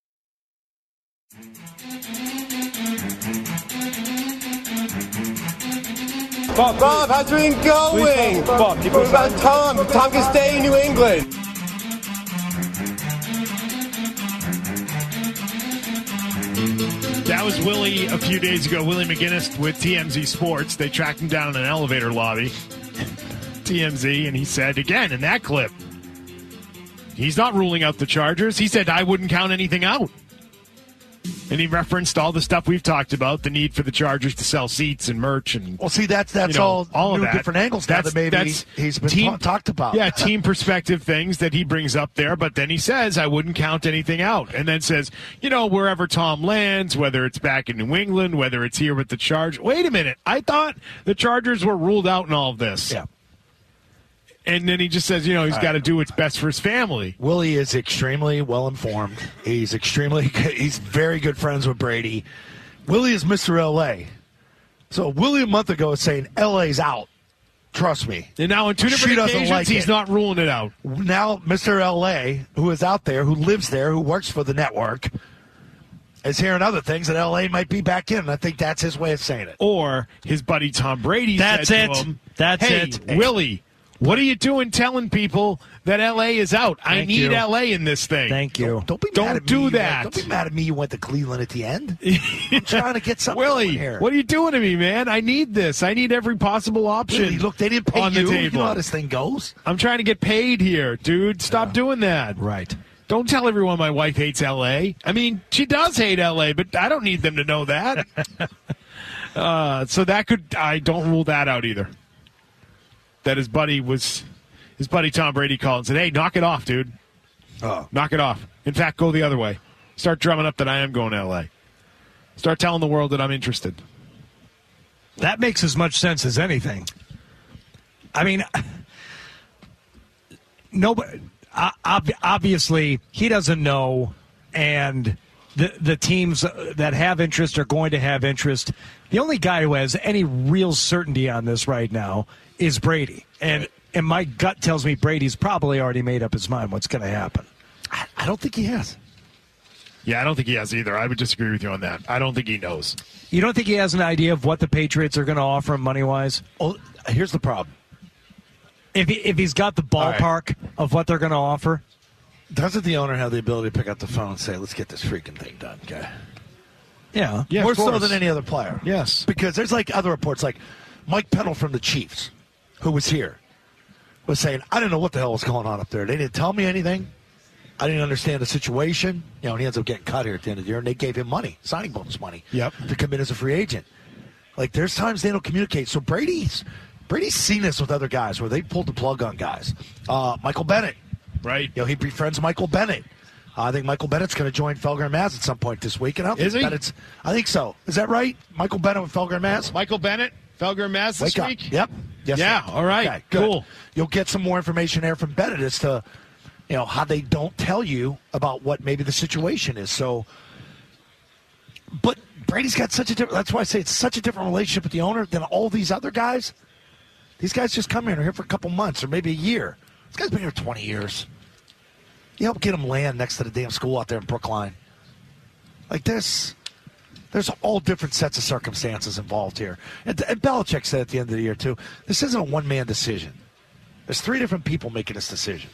Speaker 13: Bob, Bob, how's everything going? Bob, what about Tom? Tom can stay in New England.
Speaker 5: That was Willie a few days ago. Willie McGinnis with T M Z Sports. They tracked him down in an elevator lobby. T M Z, and he said again in that clip, he's not ruling out the Chargers. He said, I wouldn't count anything out. And he referenced all the stuff we've talked about, the need for the Chargers to sell seats and merch. And
Speaker 6: well, see, that's that's
Speaker 5: you know,
Speaker 6: all,
Speaker 5: all
Speaker 6: new
Speaker 5: of that.
Speaker 6: different angles now
Speaker 5: that's,
Speaker 6: that maybe
Speaker 5: that's
Speaker 6: he's been
Speaker 5: team,
Speaker 6: ta- talked about.
Speaker 5: Yeah, team perspective things that he brings up there. But then he says, I wouldn't count anything out. And then says, you know, wherever Tom lands, whether it's back in New England, whether it's here with the Chargers. Wait a minute. I thought the Chargers were ruled out in all of this.
Speaker 6: Yeah.
Speaker 5: And then he just says, you know, he's got to do what's best for his family.
Speaker 6: Willie is extremely well informed. He's extremely, he's very good friends with Brady. Willie is Mister L A. So Willie a month ago was saying L A's out. Trust me.
Speaker 5: And now on two different occasions, like he's it. not ruling it out.
Speaker 6: Now Mister L A, who is out there, who lives there, who works for the network, is hearing other things that L A might be back in. And I think that's his way of saying it.
Speaker 5: Or his buddy Tom Brady
Speaker 1: that's
Speaker 5: said
Speaker 1: it.
Speaker 5: to him,
Speaker 1: that's
Speaker 5: hey,
Speaker 1: it.
Speaker 5: Willie, what are you doing teling people that L A is out? I
Speaker 1: Thank
Speaker 5: need
Speaker 1: you.
Speaker 5: L A in this thing.
Speaker 1: Thank you.
Speaker 6: Don't, don't be
Speaker 5: Don't
Speaker 6: mad at
Speaker 5: do
Speaker 6: me.
Speaker 5: that.
Speaker 6: Don't be mad at me. You went to Cleveland at the end. I'm trying to get something
Speaker 5: Willie,
Speaker 6: here.
Speaker 5: what are you doing to me, man? I need this. I need every possible option.
Speaker 6: Willie, look, they didn't pay
Speaker 5: on
Speaker 6: you.
Speaker 5: the table.
Speaker 6: You know how this thing goes.
Speaker 5: I'm trying to get paid here, dude. Stop yeah. doing that.
Speaker 6: Right.
Speaker 5: Don't tell everyone my wife hates L A. I mean, she does hate L A, but I don't need them to know that. uh, so that could, I don't rule that out either. That his buddy was, his buddy Tom Brady called and said, hey, knock it off, dude.
Speaker 6: Oh.
Speaker 5: Knock it off. In fact, go the other way. Start drumming up that I am going to L A. Start telling the world that I'm interested.
Speaker 1: That makes as much sense as anything. I mean, nobody, obviously, he doesn't know, and the the teams that have interest are going to have interest. The only guy who has any real certainty on this right now is Brady. And and my gut tells me Brady's probably already made up his mind what's going to happen.
Speaker 6: I, I don't think he has.
Speaker 5: Yeah, I don't think he has either. I would disagree with you on that. I don't think he knows.
Speaker 1: You don't think he has an idea of what the Patriots are going to offer him money-wise?
Speaker 6: Well, here's the problem.
Speaker 1: If he, if he's got the ballpark right. of what they're going to offer?
Speaker 6: Doesn't the owner have the ability to pick up the phone and say, let's get this freaking thing done, okay?
Speaker 1: Yeah.
Speaker 5: yeah
Speaker 6: More so than any other player.
Speaker 5: Yes.
Speaker 6: Because there's like other reports, like Mike Pennell from the Chiefs, who was here, was saying, I didn't know what the hell was going on up there. They didn't tell me anything. I didn't understand the situation. You know, and he ends up getting cut here at the end of the year, and they gave him money, signing bonus money,
Speaker 5: yep.
Speaker 6: to come in as a free agent. Like, there's times they don't communicate. So Brady's Brady's seen this with other guys where they pulled the plug on guys. Uh, Michael Bennett.
Speaker 5: Right.
Speaker 6: You know, he befriends Michael Bennett. Uh, I think Michael Bennett's going to join Felger and Maz at some point this week. And I don't
Speaker 5: Is
Speaker 6: think
Speaker 5: he?
Speaker 6: Bennett's, I think so. Is that right? Michael Bennett with Felger and Maz?
Speaker 5: Michael Bennett, Felger and Maz this
Speaker 6: Wake
Speaker 5: week?
Speaker 6: Up. Yep. Yes,
Speaker 5: yeah,
Speaker 6: sir.
Speaker 5: all right.
Speaker 6: Okay, good.
Speaker 5: Cool.
Speaker 6: You'll get some more information there from Bennett as to, you know, how they don't tell you about what maybe the situation is. So, but Brady's got such a different, that's why I say it's such a different relationship with the owner than all these other guys. These guys just come here and are here for a couple months or maybe a year. This guy's been here twenty years. You help get him land next to the damn school out there in Brookline. Like this, there's all different sets of circumstances involved here. And, and Belichick said at the end of the year, too, this isn't a one-man decision. There's three different people making this decision.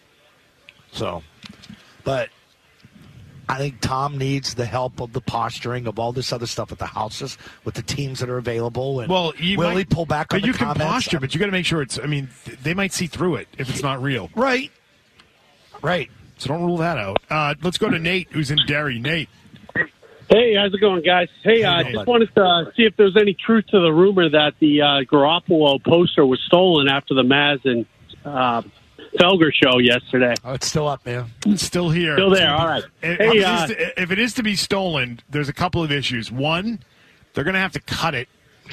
Speaker 6: So, but I think Tom needs the help of the posturing of all this other stuff at the houses with the teams that are available. And
Speaker 5: well, you
Speaker 6: will
Speaker 5: might,
Speaker 6: he pull back on
Speaker 5: but
Speaker 6: the
Speaker 5: you
Speaker 6: comments?
Speaker 5: can posture, but you got to make sure it's, I mean, th- they might see through it if it's not real.
Speaker 6: Right. Right.
Speaker 5: So don't rule that out. Uh, let's go to Nate, who's in Derry. Nate.
Speaker 14: Hey, how's it going, guys? Hey, I uh, just wanted to uh, see if there's any truth to the rumor that the uh, Garoppolo poster was stolen after the Maz and uh, Felger show yesterday.
Speaker 6: Oh, it's still up, man.
Speaker 5: It's still here.
Speaker 14: Still there, all right.
Speaker 5: If,
Speaker 14: hey,
Speaker 5: if, it
Speaker 14: uh,
Speaker 5: is to, if it is to be stolen, there's a couple of issues. One, they're going to have to cut it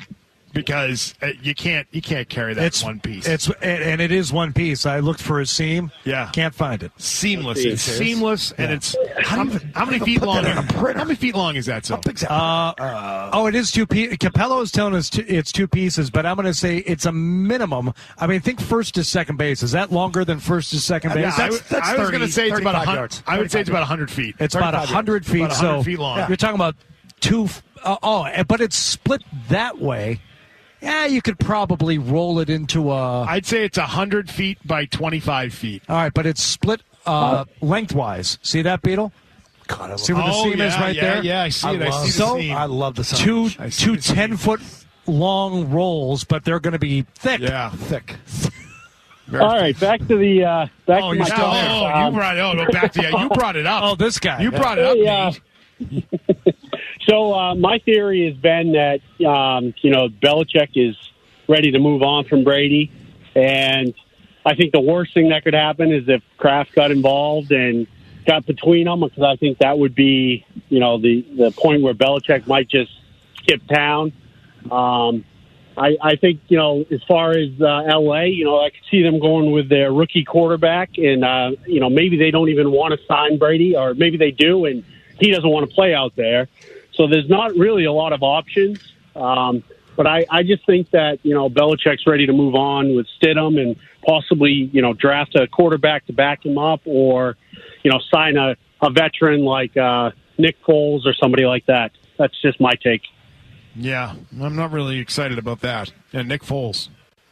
Speaker 5: because uh, you can't you can't carry that
Speaker 1: It's
Speaker 5: in one piece.
Speaker 1: It's and, and it is one piece. I looked for a seam.
Speaker 5: Yeah,
Speaker 1: can't find it.
Speaker 5: Seamless. It's seamless, and
Speaker 1: Yeah.
Speaker 5: it's how, how many feet long? How many feet long is that? So,
Speaker 1: Uh, uh, oh, it is two pieces. Capello is telling us two, it's two pieces, but I'm going to say it's a minimum. I mean, think first to second base. Is that longer than first to second base?
Speaker 5: I, w- I was going to say it's about a hundred. I would say it's about hundred feet.
Speaker 1: It's about a hundred feet.
Speaker 5: About
Speaker 1: So
Speaker 5: hundred feet long.
Speaker 1: you're talking about two. Uh, oh, but it's split that way. Yeah, you could probably roll it into a.
Speaker 5: I'd say it's one hundred feet by twenty-five feet.
Speaker 1: All right, but it's split uh, lengthwise. See that, Beetle?
Speaker 6: God, I
Speaker 1: See where the
Speaker 5: Oh,
Speaker 1: seam is
Speaker 5: yeah,
Speaker 1: right
Speaker 5: yeah,
Speaker 1: there?
Speaker 5: yeah, I see it. I
Speaker 6: love-
Speaker 5: see the
Speaker 1: So,
Speaker 5: seam.
Speaker 6: I love the sun.
Speaker 1: Two
Speaker 5: I see
Speaker 1: two
Speaker 5: the seam.
Speaker 1: ten foot long rolls, but they're going to be thick.
Speaker 5: Yeah.
Speaker 6: thick.
Speaker 14: All right, back to the uh, back
Speaker 1: Oh,
Speaker 14: to
Speaker 1: you're
Speaker 14: my
Speaker 1: still
Speaker 14: comments.
Speaker 1: there.
Speaker 5: Oh, you
Speaker 14: Um,
Speaker 5: brought it. Oh, no, back to you. You brought it up.
Speaker 1: Oh, this guy.
Speaker 5: You brought it up.
Speaker 14: Yeah.
Speaker 5: Nate.
Speaker 14: So uh, my theory has been that um, you know Belichick is ready to move on from Brady, and I think the worst thing that could happen is if Kraft got involved and got between them, because I think that would be you know the the point where Belichick might just skip town. Um, I, I think you know as far as uh, L A, you know I could see them going with their rookie quarterback, and uh, you know maybe they don't even want to sign Brady, or maybe they do, and he doesn't want to play out there. So there's not really a lot of options. Um, but I, I just think that, you know, Belichick's ready to move on with Stidham and possibly, you know, draft a quarterback to back him up, or, you know, sign a, a veteran like uh, Nick Foles or somebody like that. That's just my take.
Speaker 5: Yeah, I'm not really excited about that. And Nick Foles,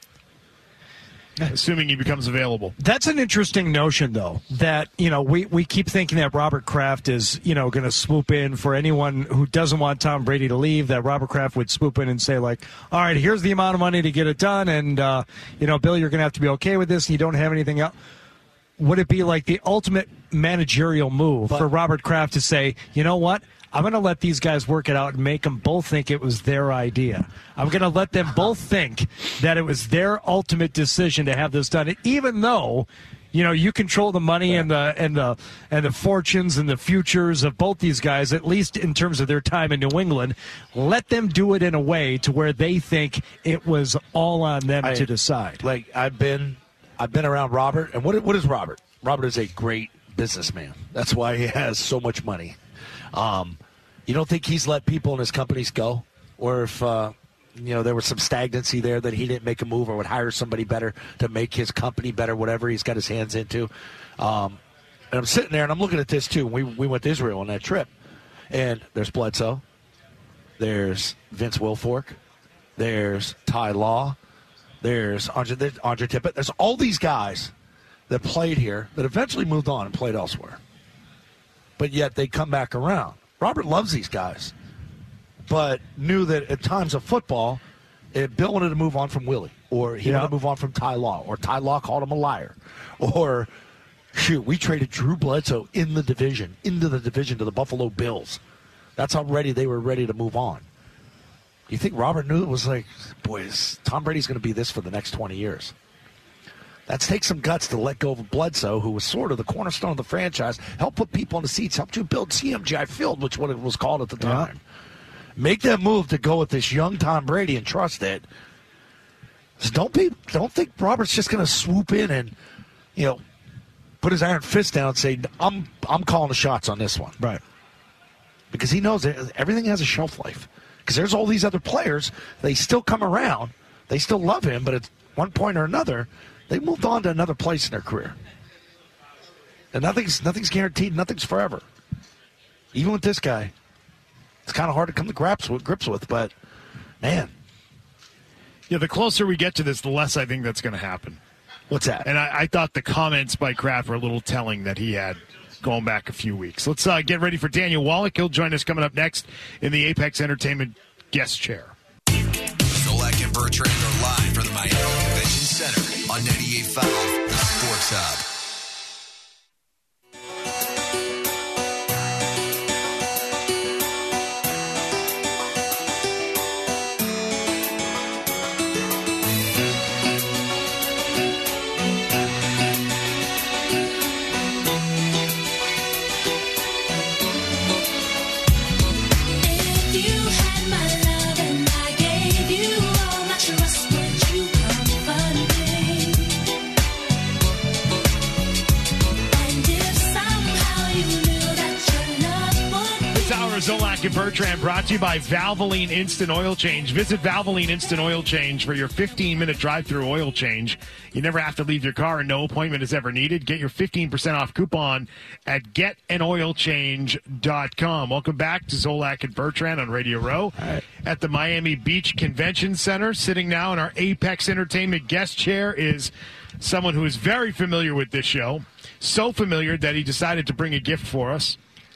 Speaker 5: assuming he becomes available.
Speaker 1: That's an interesting notion, though, that, you know, we, we keep thinking that Robert Kraft is, you know, going to swoop in for anyone who doesn't want Tom Brady to leave, that Robert Kraft would swoop in and say, like, all right, here's the amount of money to get it done, and, uh, you know, Bill, you're going to have to be okay with this, and you don't have anything else. Would it be like the ultimate managerial move
Speaker 6: But-
Speaker 1: for Robert Kraft to say, you know what? I'm going to let these guys work it out and make them both think it was their idea. I'm going to let them both think that it was their ultimate decision to have this done, even though, you know, you control the money and the and the and the fortunes and the futures of both these guys, at least in terms of their time in New England. Let them do it in a way to where they think it was all on them
Speaker 6: I-
Speaker 1: to decide.
Speaker 6: Like I've been, I've been around Robert, and what what is Robert? Robert is a great businessman. That's why he has so much money. Um, you don't think he's let people in his companies go, or if uh, you know there was some stagnancy there that he didn't make a move or would hire somebody better to make his company better, whatever he's got his hands into. Um, and I'm sitting there and I'm looking at this too. We we went to Israel on that trip, and there's Bledsoe, there's Vince Wilfork, there's Ty Law, there's Andre, there's Andre Tippett. There's all these guys that played here that eventually moved on and played elsewhere. But yet they come back around. Robert loves these guys, but knew that at times of football, if Bill wanted to move on from Willie, or he
Speaker 1: Yeah.
Speaker 6: wanted to move on from Ty Law, or Ty Law called him a liar, or shoot, we traded Drew Bledsoe in the division, into the division to the Buffalo Bills. That's how ready they were ready to move on. You think Robert knew it was like, boys, Tom Brady's going to be this for the next twenty years. That takes some guts to let go of Bledsoe, who was sort of the cornerstone of the franchise, help put people in the seats, help you build C M G I Field, which what it was called at the time. Make that move to go with this young Tom Brady and trust it. So don't be, don't think Robert's just going to swoop in and, you know, put his iron fist down and say, I'm, I'm calling the shots on this one.
Speaker 1: Right.
Speaker 6: Because he knows that everything has a shelf life. Because there's all these other players, they still come around, they still love him, but at one point or another, they moved on to another place in their career. And nothing's nothing's guaranteed, nothing's forever. Even with this guy, it's kind of hard to come to grips with, grips with, but man.
Speaker 5: Yeah, the closer we get to this, the less I think that's going to happen.
Speaker 6: What's that?
Speaker 5: And I, I thought the comments by Kraft were a little telling that he had going back a few weeks. Let's uh, get ready for Daniel Wallach. He'll join us coming up next in the Apex Entertainment guest chair.
Speaker 2: Zolak and Bertrand are live from the Miami Convention Center on ninety-eight point five, the Sports Hub.
Speaker 15: If you had my love and I gave you all
Speaker 5: Zolak and Bertrand, brought to you by Valvoline Instant Oil Change. Visit Valvoline Instant Oil Change for your fifteen-minute drive-through oil change. You never have to leave your car and no appointment is ever needed. Get your fifteen percent off coupon at get an oil change dot com. Welcome back to Zolak and Bertrand on Radio Row right. at the Miami Beach Convention Center. Sitting now in our Apex Entertainment guest chair is someone who is very familiar with this show. So familiar that he decided to bring a gift for us.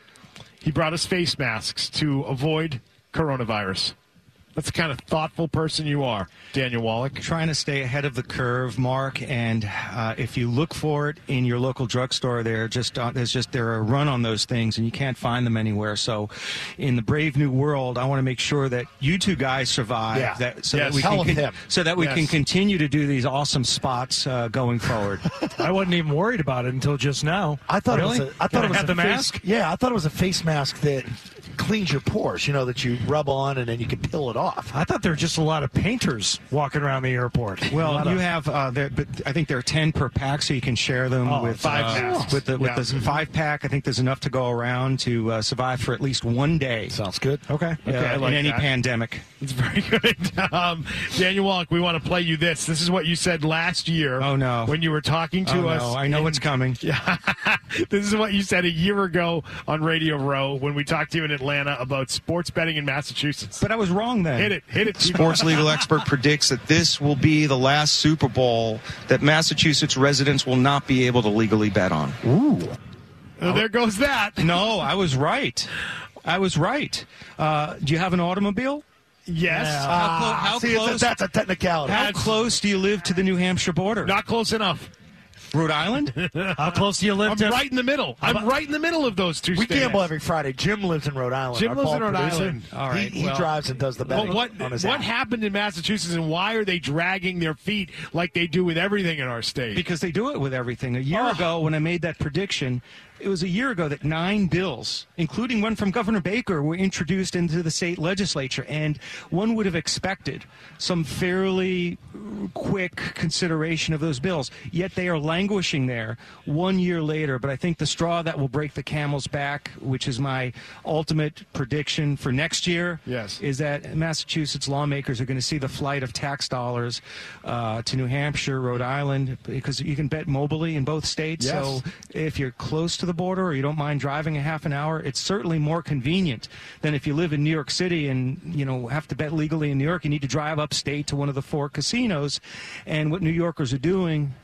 Speaker 5: He brought us face masks to avoid coronavirus. That's the kind of thoughtful person you are, Daniel Wallach.
Speaker 15: Trying to stay ahead of the curve, Mark. And uh, if you look for it in your local drugstore, there just uh, there's just there are a run on those things, and you can't find them anywhere. So, in the brave new world, I want to make sure that you two guys survive.
Speaker 6: Yeah.
Speaker 15: That, so
Speaker 6: yes.
Speaker 15: that we
Speaker 6: Hell
Speaker 15: can
Speaker 6: of him.
Speaker 15: so that we
Speaker 6: yes.
Speaker 15: can continue to do these awesome spots uh, going forward.
Speaker 1: I wasn't even worried about it until just now.
Speaker 6: I thought
Speaker 1: really?
Speaker 6: it was. A, I thought
Speaker 1: Can
Speaker 6: it was
Speaker 1: I have
Speaker 6: a
Speaker 1: the
Speaker 6: face,
Speaker 1: mask.
Speaker 6: Yeah, I thought it was a face mask that cleans your pores. You know, that you rub on and then you can peel it off.
Speaker 1: I thought there were just a lot of painters walking around the airport.
Speaker 15: Well, you have, uh, there, but I think there are ten per pack, so you can share them
Speaker 1: oh,
Speaker 15: with
Speaker 1: five
Speaker 15: uh,
Speaker 1: packs.
Speaker 15: with the with
Speaker 1: yeah.
Speaker 15: the
Speaker 1: mm-hmm.
Speaker 15: five pack. I think there's enough to go around to uh, survive for at least one day.
Speaker 6: Sounds good.
Speaker 1: Okay.
Speaker 15: okay
Speaker 5: I like
Speaker 15: in any
Speaker 5: that.
Speaker 15: pandemic.
Speaker 5: It's very good. Um, Daniel Wallach, we want to play you this. This is what you said last year.
Speaker 15: Oh, no.
Speaker 5: When you were talking to
Speaker 15: oh,
Speaker 5: us.
Speaker 15: No. I know
Speaker 5: in,
Speaker 15: what's coming.
Speaker 5: Yeah. This is what you said a year ago on Radio Row when we talked to you in Atlanta about sports betting in Massachusetts.
Speaker 15: But I was wrong then.
Speaker 5: Hit it. Hit it.
Speaker 16: Sports legal expert predicts that this will be the last Super Bowl that Massachusetts residents will not be able to legally bet on.
Speaker 15: Ooh.
Speaker 5: Well, there goes that.
Speaker 15: No, I was right. I was right. Uh, do you have an automobile?
Speaker 5: Yes.
Speaker 6: Yeah.
Speaker 15: How, clo- how
Speaker 6: See,
Speaker 15: close?
Speaker 6: that's a technicality.
Speaker 15: How close do you live to the New Hampshire border?
Speaker 5: Not close enough.
Speaker 15: Rhode Island?
Speaker 1: How close do you live
Speaker 5: I'm
Speaker 1: to?
Speaker 5: right in the middle. I'm right in the middle of those two
Speaker 6: We
Speaker 5: states.
Speaker 6: gamble every Friday. Jim lives in Rhode Island.
Speaker 5: Jim
Speaker 6: our
Speaker 5: lives
Speaker 6: ball
Speaker 5: in Rhode
Speaker 6: producer.
Speaker 5: Island.
Speaker 15: All right,
Speaker 6: He,
Speaker 15: well-
Speaker 6: he drives and does the betting
Speaker 5: But what,
Speaker 6: on his
Speaker 5: what
Speaker 6: app.
Speaker 5: happened in Massachusetts, and why are they dragging their feet like they do with everything in our state?
Speaker 15: Because they do it with everything. A year
Speaker 5: Oh.
Speaker 15: ago, when I made that prediction, it was a year ago that nine bills, including one from Governor Baker, were introduced into the state legislature. And one would have expected some fairly quick consideration of those bills. Yet they are languishing there one year later. But I think the straw that will break the camel's back, which is my ultimate prediction for next year,
Speaker 5: Yes.
Speaker 15: is that Massachusetts lawmakers are going to see the flight of tax dollars uh, to New Hampshire, Rhode Island, because you can bet mobily in both states.
Speaker 5: Yes.
Speaker 15: So if you're close to the border or you don't mind driving a half an hour, it's certainly more convenient than if you live in New York City and, you know, have to bet legally in New York. You need to drive upstate to one of the four casinos. And what New Yorkers are doing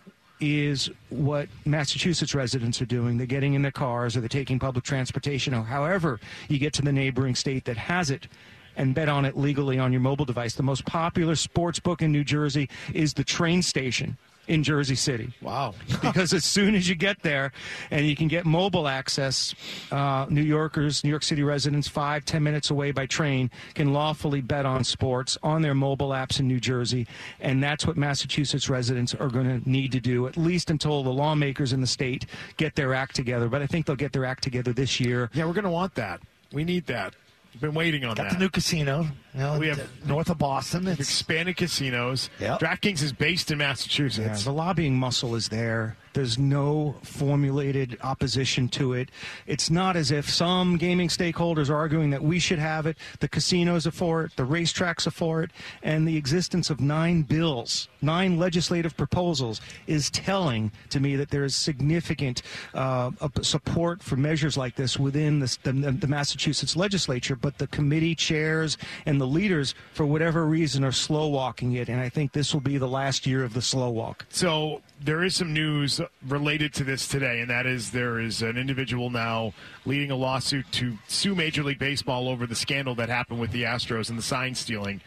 Speaker 15: is what Massachusetts residents are doing. They're getting in their cars or they're taking public transportation or however you get to the neighboring state that has it and bet on it legally on your mobile device. The most popular sports book in New Jersey is the train station in Jersey City.
Speaker 5: Wow.
Speaker 15: Because as soon as you get there and you can get mobile access, uh, New Yorkers, New York City residents, five, ten minutes away by train can lawfully bet on sports on their mobile apps in New Jersey. And that's what Massachusetts residents are going to need to do, at least until the lawmakers in the state get their act together. But I think they'll get their act together this year.
Speaker 5: Yeah, we're going to want that. We need that. We've been waiting on
Speaker 6: Got
Speaker 5: that.
Speaker 6: the new casino. You know,
Speaker 5: We have-
Speaker 6: north of Boston.
Speaker 5: We've
Speaker 6: It's
Speaker 5: expanded casinos.
Speaker 6: Yep.
Speaker 5: DraftKings is based in
Speaker 15: Yeah,
Speaker 5: Massachusetts.
Speaker 15: the lobbying muscle is there. There's no formulated opposition to it. It's not as if some gaming stakeholders are arguing that we should have it. The casinos are for it. The racetracks are for it. And the existence of nine bills, nine legislative proposals is telling to me that there is significant uh, support for measures like this within the, the, the Massachusetts legislature. But the committee chairs and the leaders, for whatever reason, are slow walking it. And I think this will be the last year of the slow walk.
Speaker 5: So there is some news related to this today, and that is there is an individual now leading a lawsuit to sue Major League Baseball over the scandal that happened with the Astros and the sign stealing.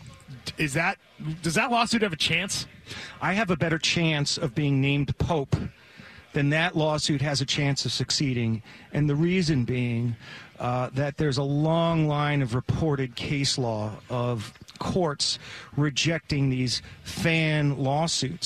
Speaker 5: Is that does that lawsuit have a chance?
Speaker 15: I have a better chance of being named Pope than that lawsuit has a chance of succeeding. And the reason being uh, that there's a long line of reported case law of courts rejecting these fan lawsuits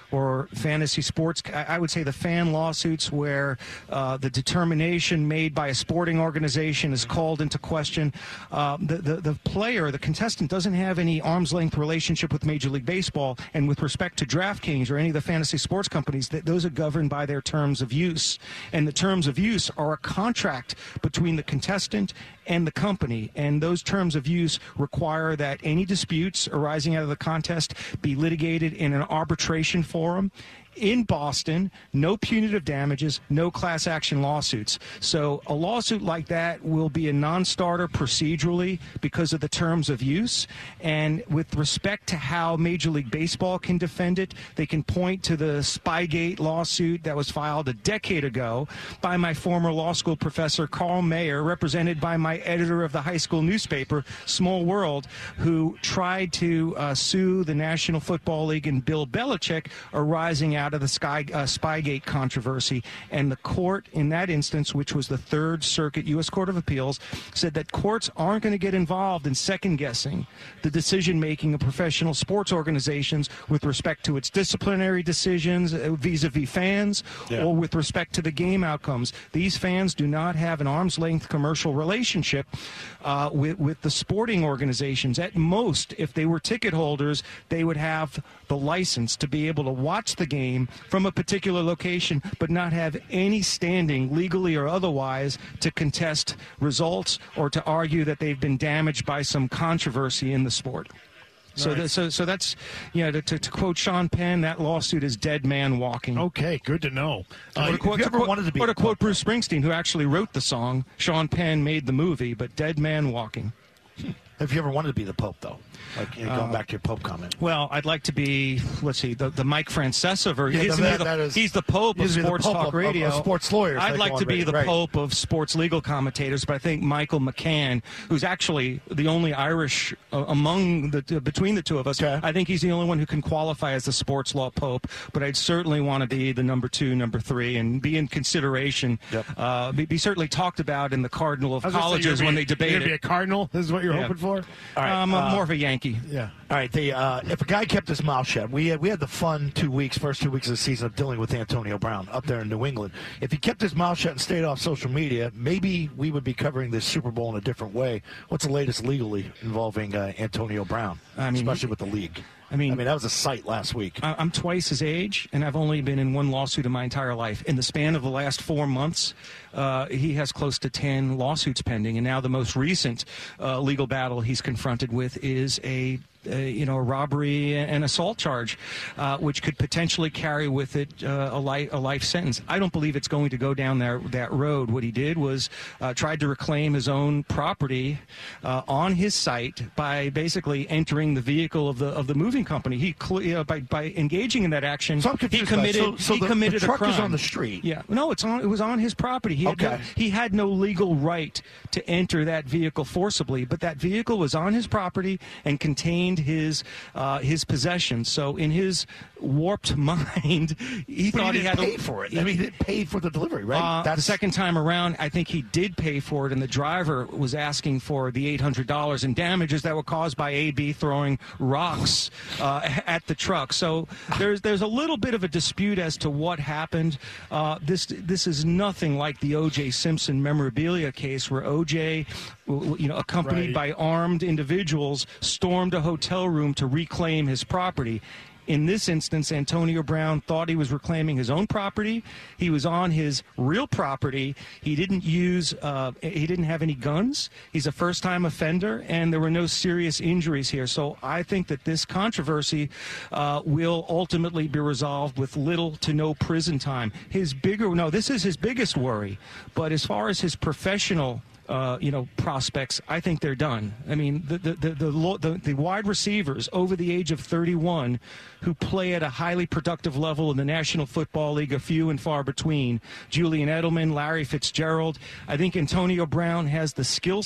Speaker 15: or fantasy sports, I would say the fan lawsuits where uh, the determination made by a sporting organization is called into question. Uh, the, the, the player, the contestant, doesn't have any arm's length relationship with Major League Baseball, and with respect to DraftKings or any of the fantasy sports companies, that those are governed by their terms of use. And the terms of use are a contract between the contestant and the company, and those terms of use require that any disputes arising out of the contest be litigated in an arbitration forum in Boston, no punitive damages, no class action lawsuits. So a lawsuit like that will be a non-starter procedurally because of the terms of use. And with respect to how Major League Baseball can defend it, they can point to the Spygate lawsuit that was filed a decade ago by my former law school professor, Carl Mayer, represented by my editor of the high school newspaper, Small World, who tried to uh, sue the National Football League and Bill Belichick arising out of the Sky, uh, Spygate controversy. And the court in that instance, which was the Third Circuit U S Court of Appeals, said that courts aren't going to get involved in second-guessing the decision-making of professional sports organizations with respect to its disciplinary decisions vis-a-vis fans yeah. or with respect to the game outcomes. These fans do not have an arm's-length commercial relationship uh, with, with the sporting organizations. At most, if they were ticket holders, they would have the license to be able to watch the game from a particular location, but not have any standing, legally or otherwise, to contest results or to argue that they've been damaged by some controversy in the sport. So,
Speaker 6: Right.
Speaker 15: th- so, so that's, you know, to, to, to quote Sean Penn, that lawsuit is dead man walking.
Speaker 5: Okay, good to know.
Speaker 15: Uh, or to quote, to quote, or to quote Bruce Springsteen, who actually wrote the song, Sean Penn made the movie, but dead man walking.
Speaker 6: Have you ever wanted to be the Pope, though? Like, you know, going
Speaker 15: Uh,
Speaker 6: back to your Pope comment.
Speaker 15: Well, I'd like to be, let's see, the, the Mike Francesa version.
Speaker 6: Yeah,
Speaker 15: he's,
Speaker 6: that-
Speaker 15: the,
Speaker 6: that is-
Speaker 15: he's the Pope of
Speaker 6: he's the
Speaker 15: sports
Speaker 6: Pope
Speaker 15: talk
Speaker 6: of- of-
Speaker 15: radio.
Speaker 6: of sports lawyers,
Speaker 15: I'd
Speaker 6: they
Speaker 15: like
Speaker 6: call
Speaker 15: to
Speaker 6: it,
Speaker 15: be the
Speaker 6: right.
Speaker 15: Pope of sports legal commentators, but I think Michael McCann, who's actually the only Irish uh, among the uh, between the two of us, I think he's the only one who can qualify as the sports law Pope. But I'd certainly want to be the number two, number three, and be in consideration. Uh, be, be certainly talked about in the Cardinal of
Speaker 5: I was gonna say,
Speaker 15: colleges
Speaker 5: you're
Speaker 15: when
Speaker 5: gonna
Speaker 15: they
Speaker 5: be-
Speaker 15: debate
Speaker 5: you're gonna
Speaker 15: it.
Speaker 5: be a Cardinal? This is what you're
Speaker 15: Yeah.
Speaker 5: hoping for?
Speaker 6: All right,
Speaker 15: I'm uh,
Speaker 6: uh,
Speaker 15: more of a Yankee.
Speaker 5: Yeah.
Speaker 6: All right. The, uh, if a guy kept his mouth shut, we had, we had the fun two weeks, first two weeks of the season of dealing with Antonio Brown up there in New England. If he kept his mouth shut and stayed off social media, maybe we would be covering this Super Bowl in a different way. What's the latest legally involving uh, Antonio Brown,
Speaker 15: I mean,
Speaker 6: especially with the league?
Speaker 15: I mean,
Speaker 6: I mean, that was a sight last week.
Speaker 15: I- I'm twice his age, and I've only been in one lawsuit in my entire life. In the span of the last four months, uh, he has close to ten lawsuits pending, and now the most recent uh, legal battle he's confronted with is a Uh, you know, a robbery and assault charge, uh, which could potentially carry with it uh, a, life, a life sentence. I don't believe it's going to go down that, that road. What he did was uh, tried to reclaim his own property uh, on his site by basically entering the vehicle of the of the moving company. He cl- you know, by by engaging in that action,
Speaker 6: So I'm
Speaker 15: he
Speaker 6: confused by that.
Speaker 15: committed
Speaker 6: So- so
Speaker 15: he
Speaker 6: the-
Speaker 15: committed
Speaker 6: the truck
Speaker 15: a crime.
Speaker 6: is on the street.
Speaker 15: Yeah, no, it's on. It was on his property. He had no,
Speaker 6: Okay.
Speaker 15: he had no legal right to enter that vehicle forcibly, but that vehicle was on his property and contained his uh, his possessions. So in his warped mind, he
Speaker 6: But
Speaker 15: thought
Speaker 6: he
Speaker 15: he,
Speaker 6: didn't
Speaker 15: had
Speaker 6: pay
Speaker 15: to,
Speaker 6: for it. I mean, he didn't pay for the delivery, right?
Speaker 15: Uh, the second time around, I think he did pay for it, and the driver was asking for the eight hundred dollars in damages that were caused by A B throwing rocks uh, at the truck. So there's there's a little bit of a dispute as to what happened. Uh, this this is nothing like the O J Simpson memorabilia case, where O J, you know, accompanied
Speaker 5: Right.
Speaker 15: by armed individuals, stormed a hotel room to reclaim his property. In this instance, Antonio Brown thought he was reclaiming his own property. He was on his real property. He didn't use, uh, he didn't have any guns. He's a first-time offender, and there were no serious injuries here. So I think that this controversy uh, will ultimately be resolved with little to no prison time. His bigger, no, this is his biggest worry. But as far as his professional Uh, you know, prospects, I think they're done. I mean, the the, the the lo- the the wide receivers over the age of thirty-one who play at a highly productive level in the National Football League are few and far between. Julian Edelman, Larry Fitzgerald. I think Antonio Brown has the skill set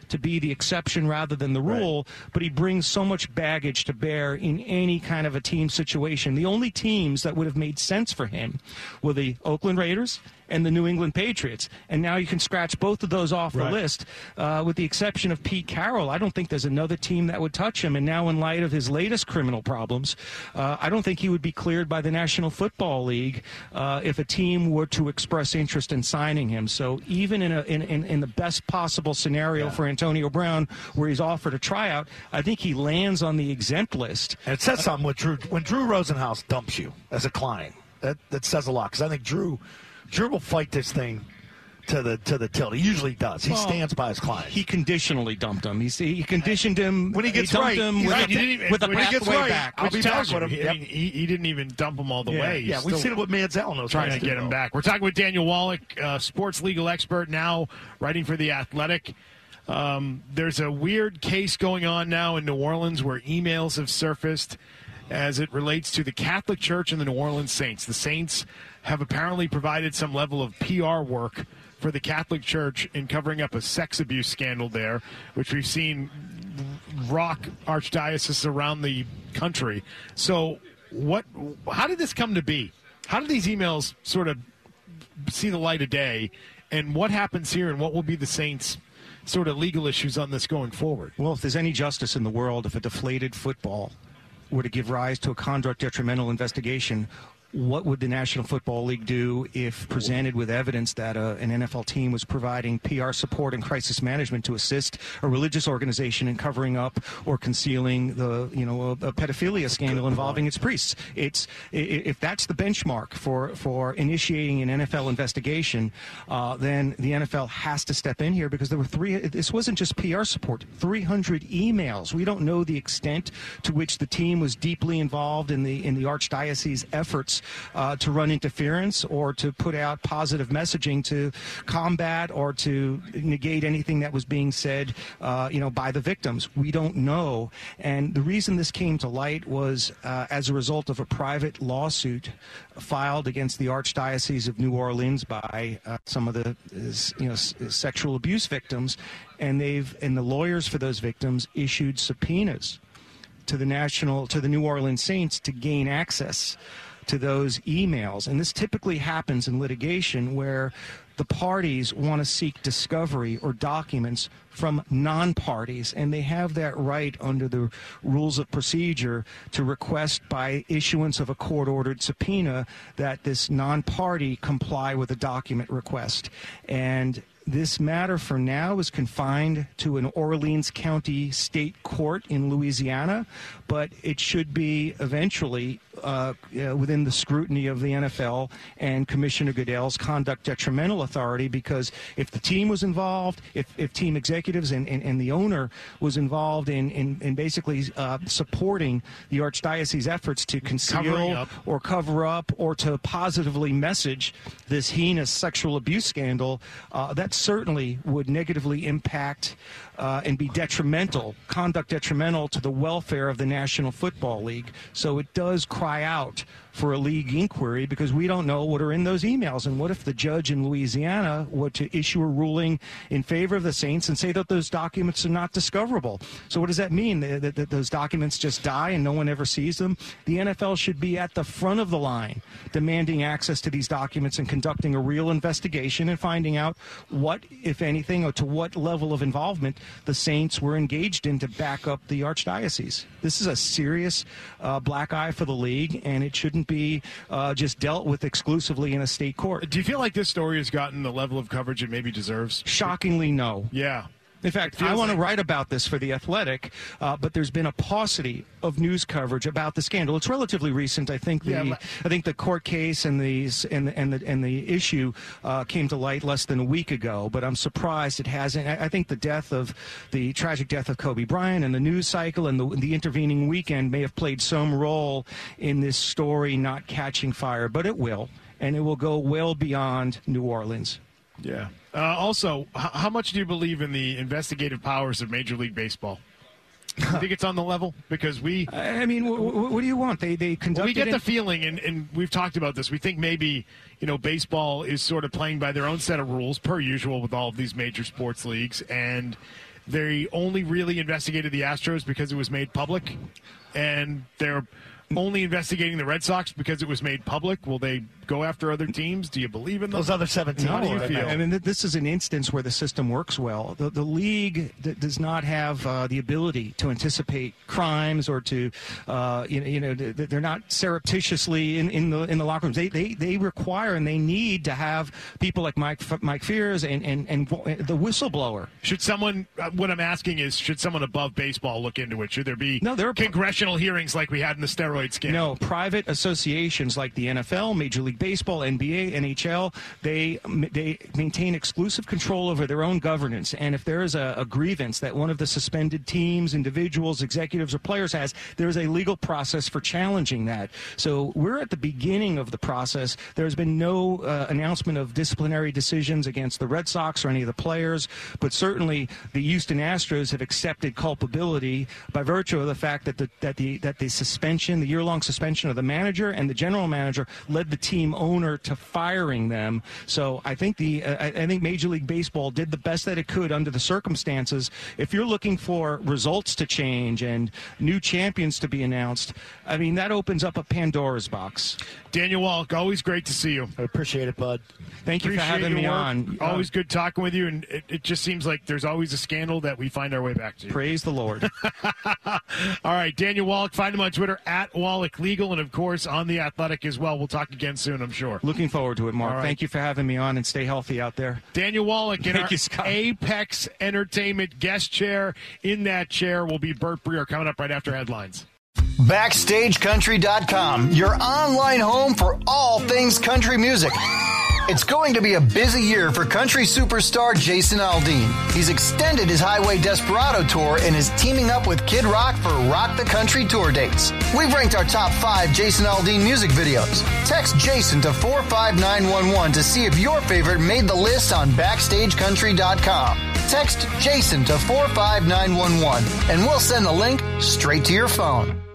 Speaker 15: to be the exception rather than the rule, right. but he brings so much baggage to bear in any kind of a team situation. The only teams that would have made sense for him were the Oakland Raiders and the New England Patriots. And now you can scratch both of those off right. the list, uh, with the exception of Pete Carroll. I don't think there's another team that would touch him. And now in light of his latest criminal problems, uh, I don't think he would be cleared by the National Football League uh, if a team were to express interest in signing him. So even in, a, in, in, in the best possible scenario yeah. for Antonio Brown, where he's offered a tryout, I think he lands on the exempt list.
Speaker 6: And it says something when Drew, when Drew Rosenhaus dumps you as a client. That, that says a lot, because I think Drew... Drew will fight this thing to the to the tilt. He usually does. He well, stands by his client.
Speaker 15: He conditionally dumped him. He, he conditioned him
Speaker 6: when he gets
Speaker 15: he
Speaker 6: right.
Speaker 15: Him with,
Speaker 6: right.
Speaker 15: A,
Speaker 6: He didn't even,
Speaker 15: with a
Speaker 6: when he gets right,
Speaker 15: back.
Speaker 6: I'll be back with him.
Speaker 5: He,
Speaker 6: yep.
Speaker 5: I mean, he, he didn't even dump him all the
Speaker 6: yeah,
Speaker 5: way.
Speaker 6: Yeah, we've seen it with Manziel. No
Speaker 5: trying to get him back. We're talking with Daniel Wallach, uh, sports legal expert, now writing for The Athletic. Um, there's a weird case going on now in New Orleans where emails have surfaced as it relates to the Catholic Church and the New Orleans Saints. The Saints have apparently provided some level of P R work for the Catholic Church in covering up a sex abuse scandal there, which we've seen rock archdioceses around the country. So what? How did this come to be? How did these emails sort of see the light of day, and what happens here, and what will be the Saints' sort of legal issues on this going forward?
Speaker 15: Well, if there's any justice in the world, if a deflated football were to give rise to a conduct detrimental investigation, what would the National Football League do if presented with evidence that uh, an N F L team was providing P R support and crisis management to assist a religious organization in covering up or concealing the, you know, a, a pedophilia scandal involving its priests? It's if that's the benchmark for for initiating an N F L investigation, uh, then the N F L has to step in here, because there were three. This wasn't just P R support. three hundred emails. We don't know the extent to which the team was deeply involved in the in the archdiocese efforts Uh, to run interference or to put out positive messaging to combat or to negate anything that was being said, uh, you know, by the victims. We don't know. And the reason this came to light was uh, as a result of a private lawsuit filed against the Archdiocese of New Orleans by uh, some of the, you know, s- sexual abuse victims, and they've and the lawyers for those victims issued subpoenas to the national to the New Orleans Saints to gain access to those emails. And this typically happens in litigation where the parties want to seek discovery or documents from non-parties, and they have that right under the rules of procedure to request by issuance of a court-ordered subpoena that this non-party comply with a document request. And this matter for now is confined to an Orleans County state court in Louisiana, but it should be eventually uh, uh, within the scrutiny of the N F L and Commissioner Goodell's conduct detrimental authority, because if the team was involved, if, if team executives and, and, and the owner was involved in, in, in basically uh, supporting the Archdiocese efforts to conceal or cover up or to positively message this heinous sexual abuse scandal, uh, that's certainly would negatively impact uh, and be detrimental, conduct detrimental to the welfare of the National Football League. So it does cry out for a league inquiry, because we don't know what are in those emails. And what if the judge in Louisiana were to issue a ruling in favor of the Saints and say that those documents are not discoverable? So what does that mean? That, that, that those documents just die and no one ever sees them? The N F L should be at the front of the line demanding access to these documents and conducting a real investigation and finding out what, if anything, or to what level of involvement the Saints were engaged in to back up the Archdiocese. This is a serious uh, black eye for the league, and it shouldn't be uh, just dealt with exclusively in a state court.
Speaker 5: Do you feel like this story has gotten the level of coverage it maybe deserves?
Speaker 15: Shockingly, no.
Speaker 5: Yeah.
Speaker 15: In fact, I want to like... write about this for The Athletic, uh, but there's been a paucity of news coverage about the scandal. It's relatively recent. I think the yeah, but... I think the court case and the and the and the, and the issue uh, came to light less than a week ago. But I'm surprised it hasn't. I, I think the death of the tragic death of Kobe Bryant and the news cycle and the, the intervening weekend may have played some role in this story not catching fire. But it will, and it will go well beyond New Orleans.
Speaker 5: Yeah. Uh, also, h- how much do you believe in the investigative powers of Major League Baseball? You think it's on the level? Because we...
Speaker 15: I mean, w- w- what do you want? They they conducted...
Speaker 5: Well, we get
Speaker 15: in-
Speaker 5: the feeling, and, and we've talked about this, we think maybe, you know, baseball is sort of playing by their own set of rules, per usual with all of these major sports leagues, and they only really investigated the Astros because it was made public, and they're only investigating the Red Sox because it was made public. Will they go after other teams? Do you believe in them?
Speaker 6: Those other seventeen.
Speaker 15: No,
Speaker 5: How do you feel?
Speaker 15: I mean, th- this is an instance where the system works well. The, the league d- does not have uh, the ability to anticipate crimes or to, uh, you know, you know, th- they're not surreptitiously in, in the in the locker rooms. They, they they require and they need to have people like Mike F- Mike Fears and and and the whistleblower.
Speaker 5: Should someone? Uh, what I'm asking is, should someone above baseball look into it? Should there be
Speaker 15: no, there are
Speaker 5: congressional hearings like we had in the steroid scandal?
Speaker 15: No, private associations like the N F L, Major League Baseball, N B A, N H L, they they maintain exclusive control over their own governance. And if there is a, a grievance that one of the suspended teams, individuals, executives, or players has, there is a legal process for challenging that. So we're at the beginning of the process. There has been no uh, announcement of disciplinary decisions against the Red Sox or any of the players, but certainly the Houston Astros have accepted culpability by virtue of the fact that the that the that the suspension, the year-long suspension of the manager and the general manager led the team owner to firing them. So I think the uh, I, I think Major League Baseball did the best that it could under the circumstances. If you're looking for results to change and new champions to be announced, I mean, that opens up a Pandora's box.
Speaker 5: Daniel Wallach, always great to see you.
Speaker 6: I appreciate it, bud.
Speaker 15: Thank you
Speaker 5: Appreciate
Speaker 15: for having
Speaker 5: your
Speaker 15: me
Speaker 5: work.
Speaker 15: on.
Speaker 5: Always good talking with you, and it, it just seems like there's always a scandal that we find our way back to.
Speaker 15: Praise the Lord.
Speaker 5: All right, Daniel Wallach, find him on Twitter, at Wallach Legal, and, of course, on The Athletic as well. We'll talk again soon, I'm sure.
Speaker 15: Looking forward to it, Mark.
Speaker 5: All right.
Speaker 15: Thank you for having me on, and stay healthy out there.
Speaker 5: Daniel Wallach in
Speaker 15: Thank
Speaker 5: our
Speaker 15: you, Scott.
Speaker 5: Apex Entertainment guest chair. In that chair will be Bert Breer, coming up right after headlines.
Speaker 17: Backstage Country dot com, your online home for all things country music. It's going to be a busy year for country superstar Jason Aldean. He's extended his Highway Desperado tour and is teaming up with Kid Rock for Rock the Country tour dates. We've ranked our top five Jason Aldean music videos. Text Jason to four five nine one one to see if your favorite made the list on Backstage Country dot com. Text Jason to four five nine one one and we'll send the link straight to your phone.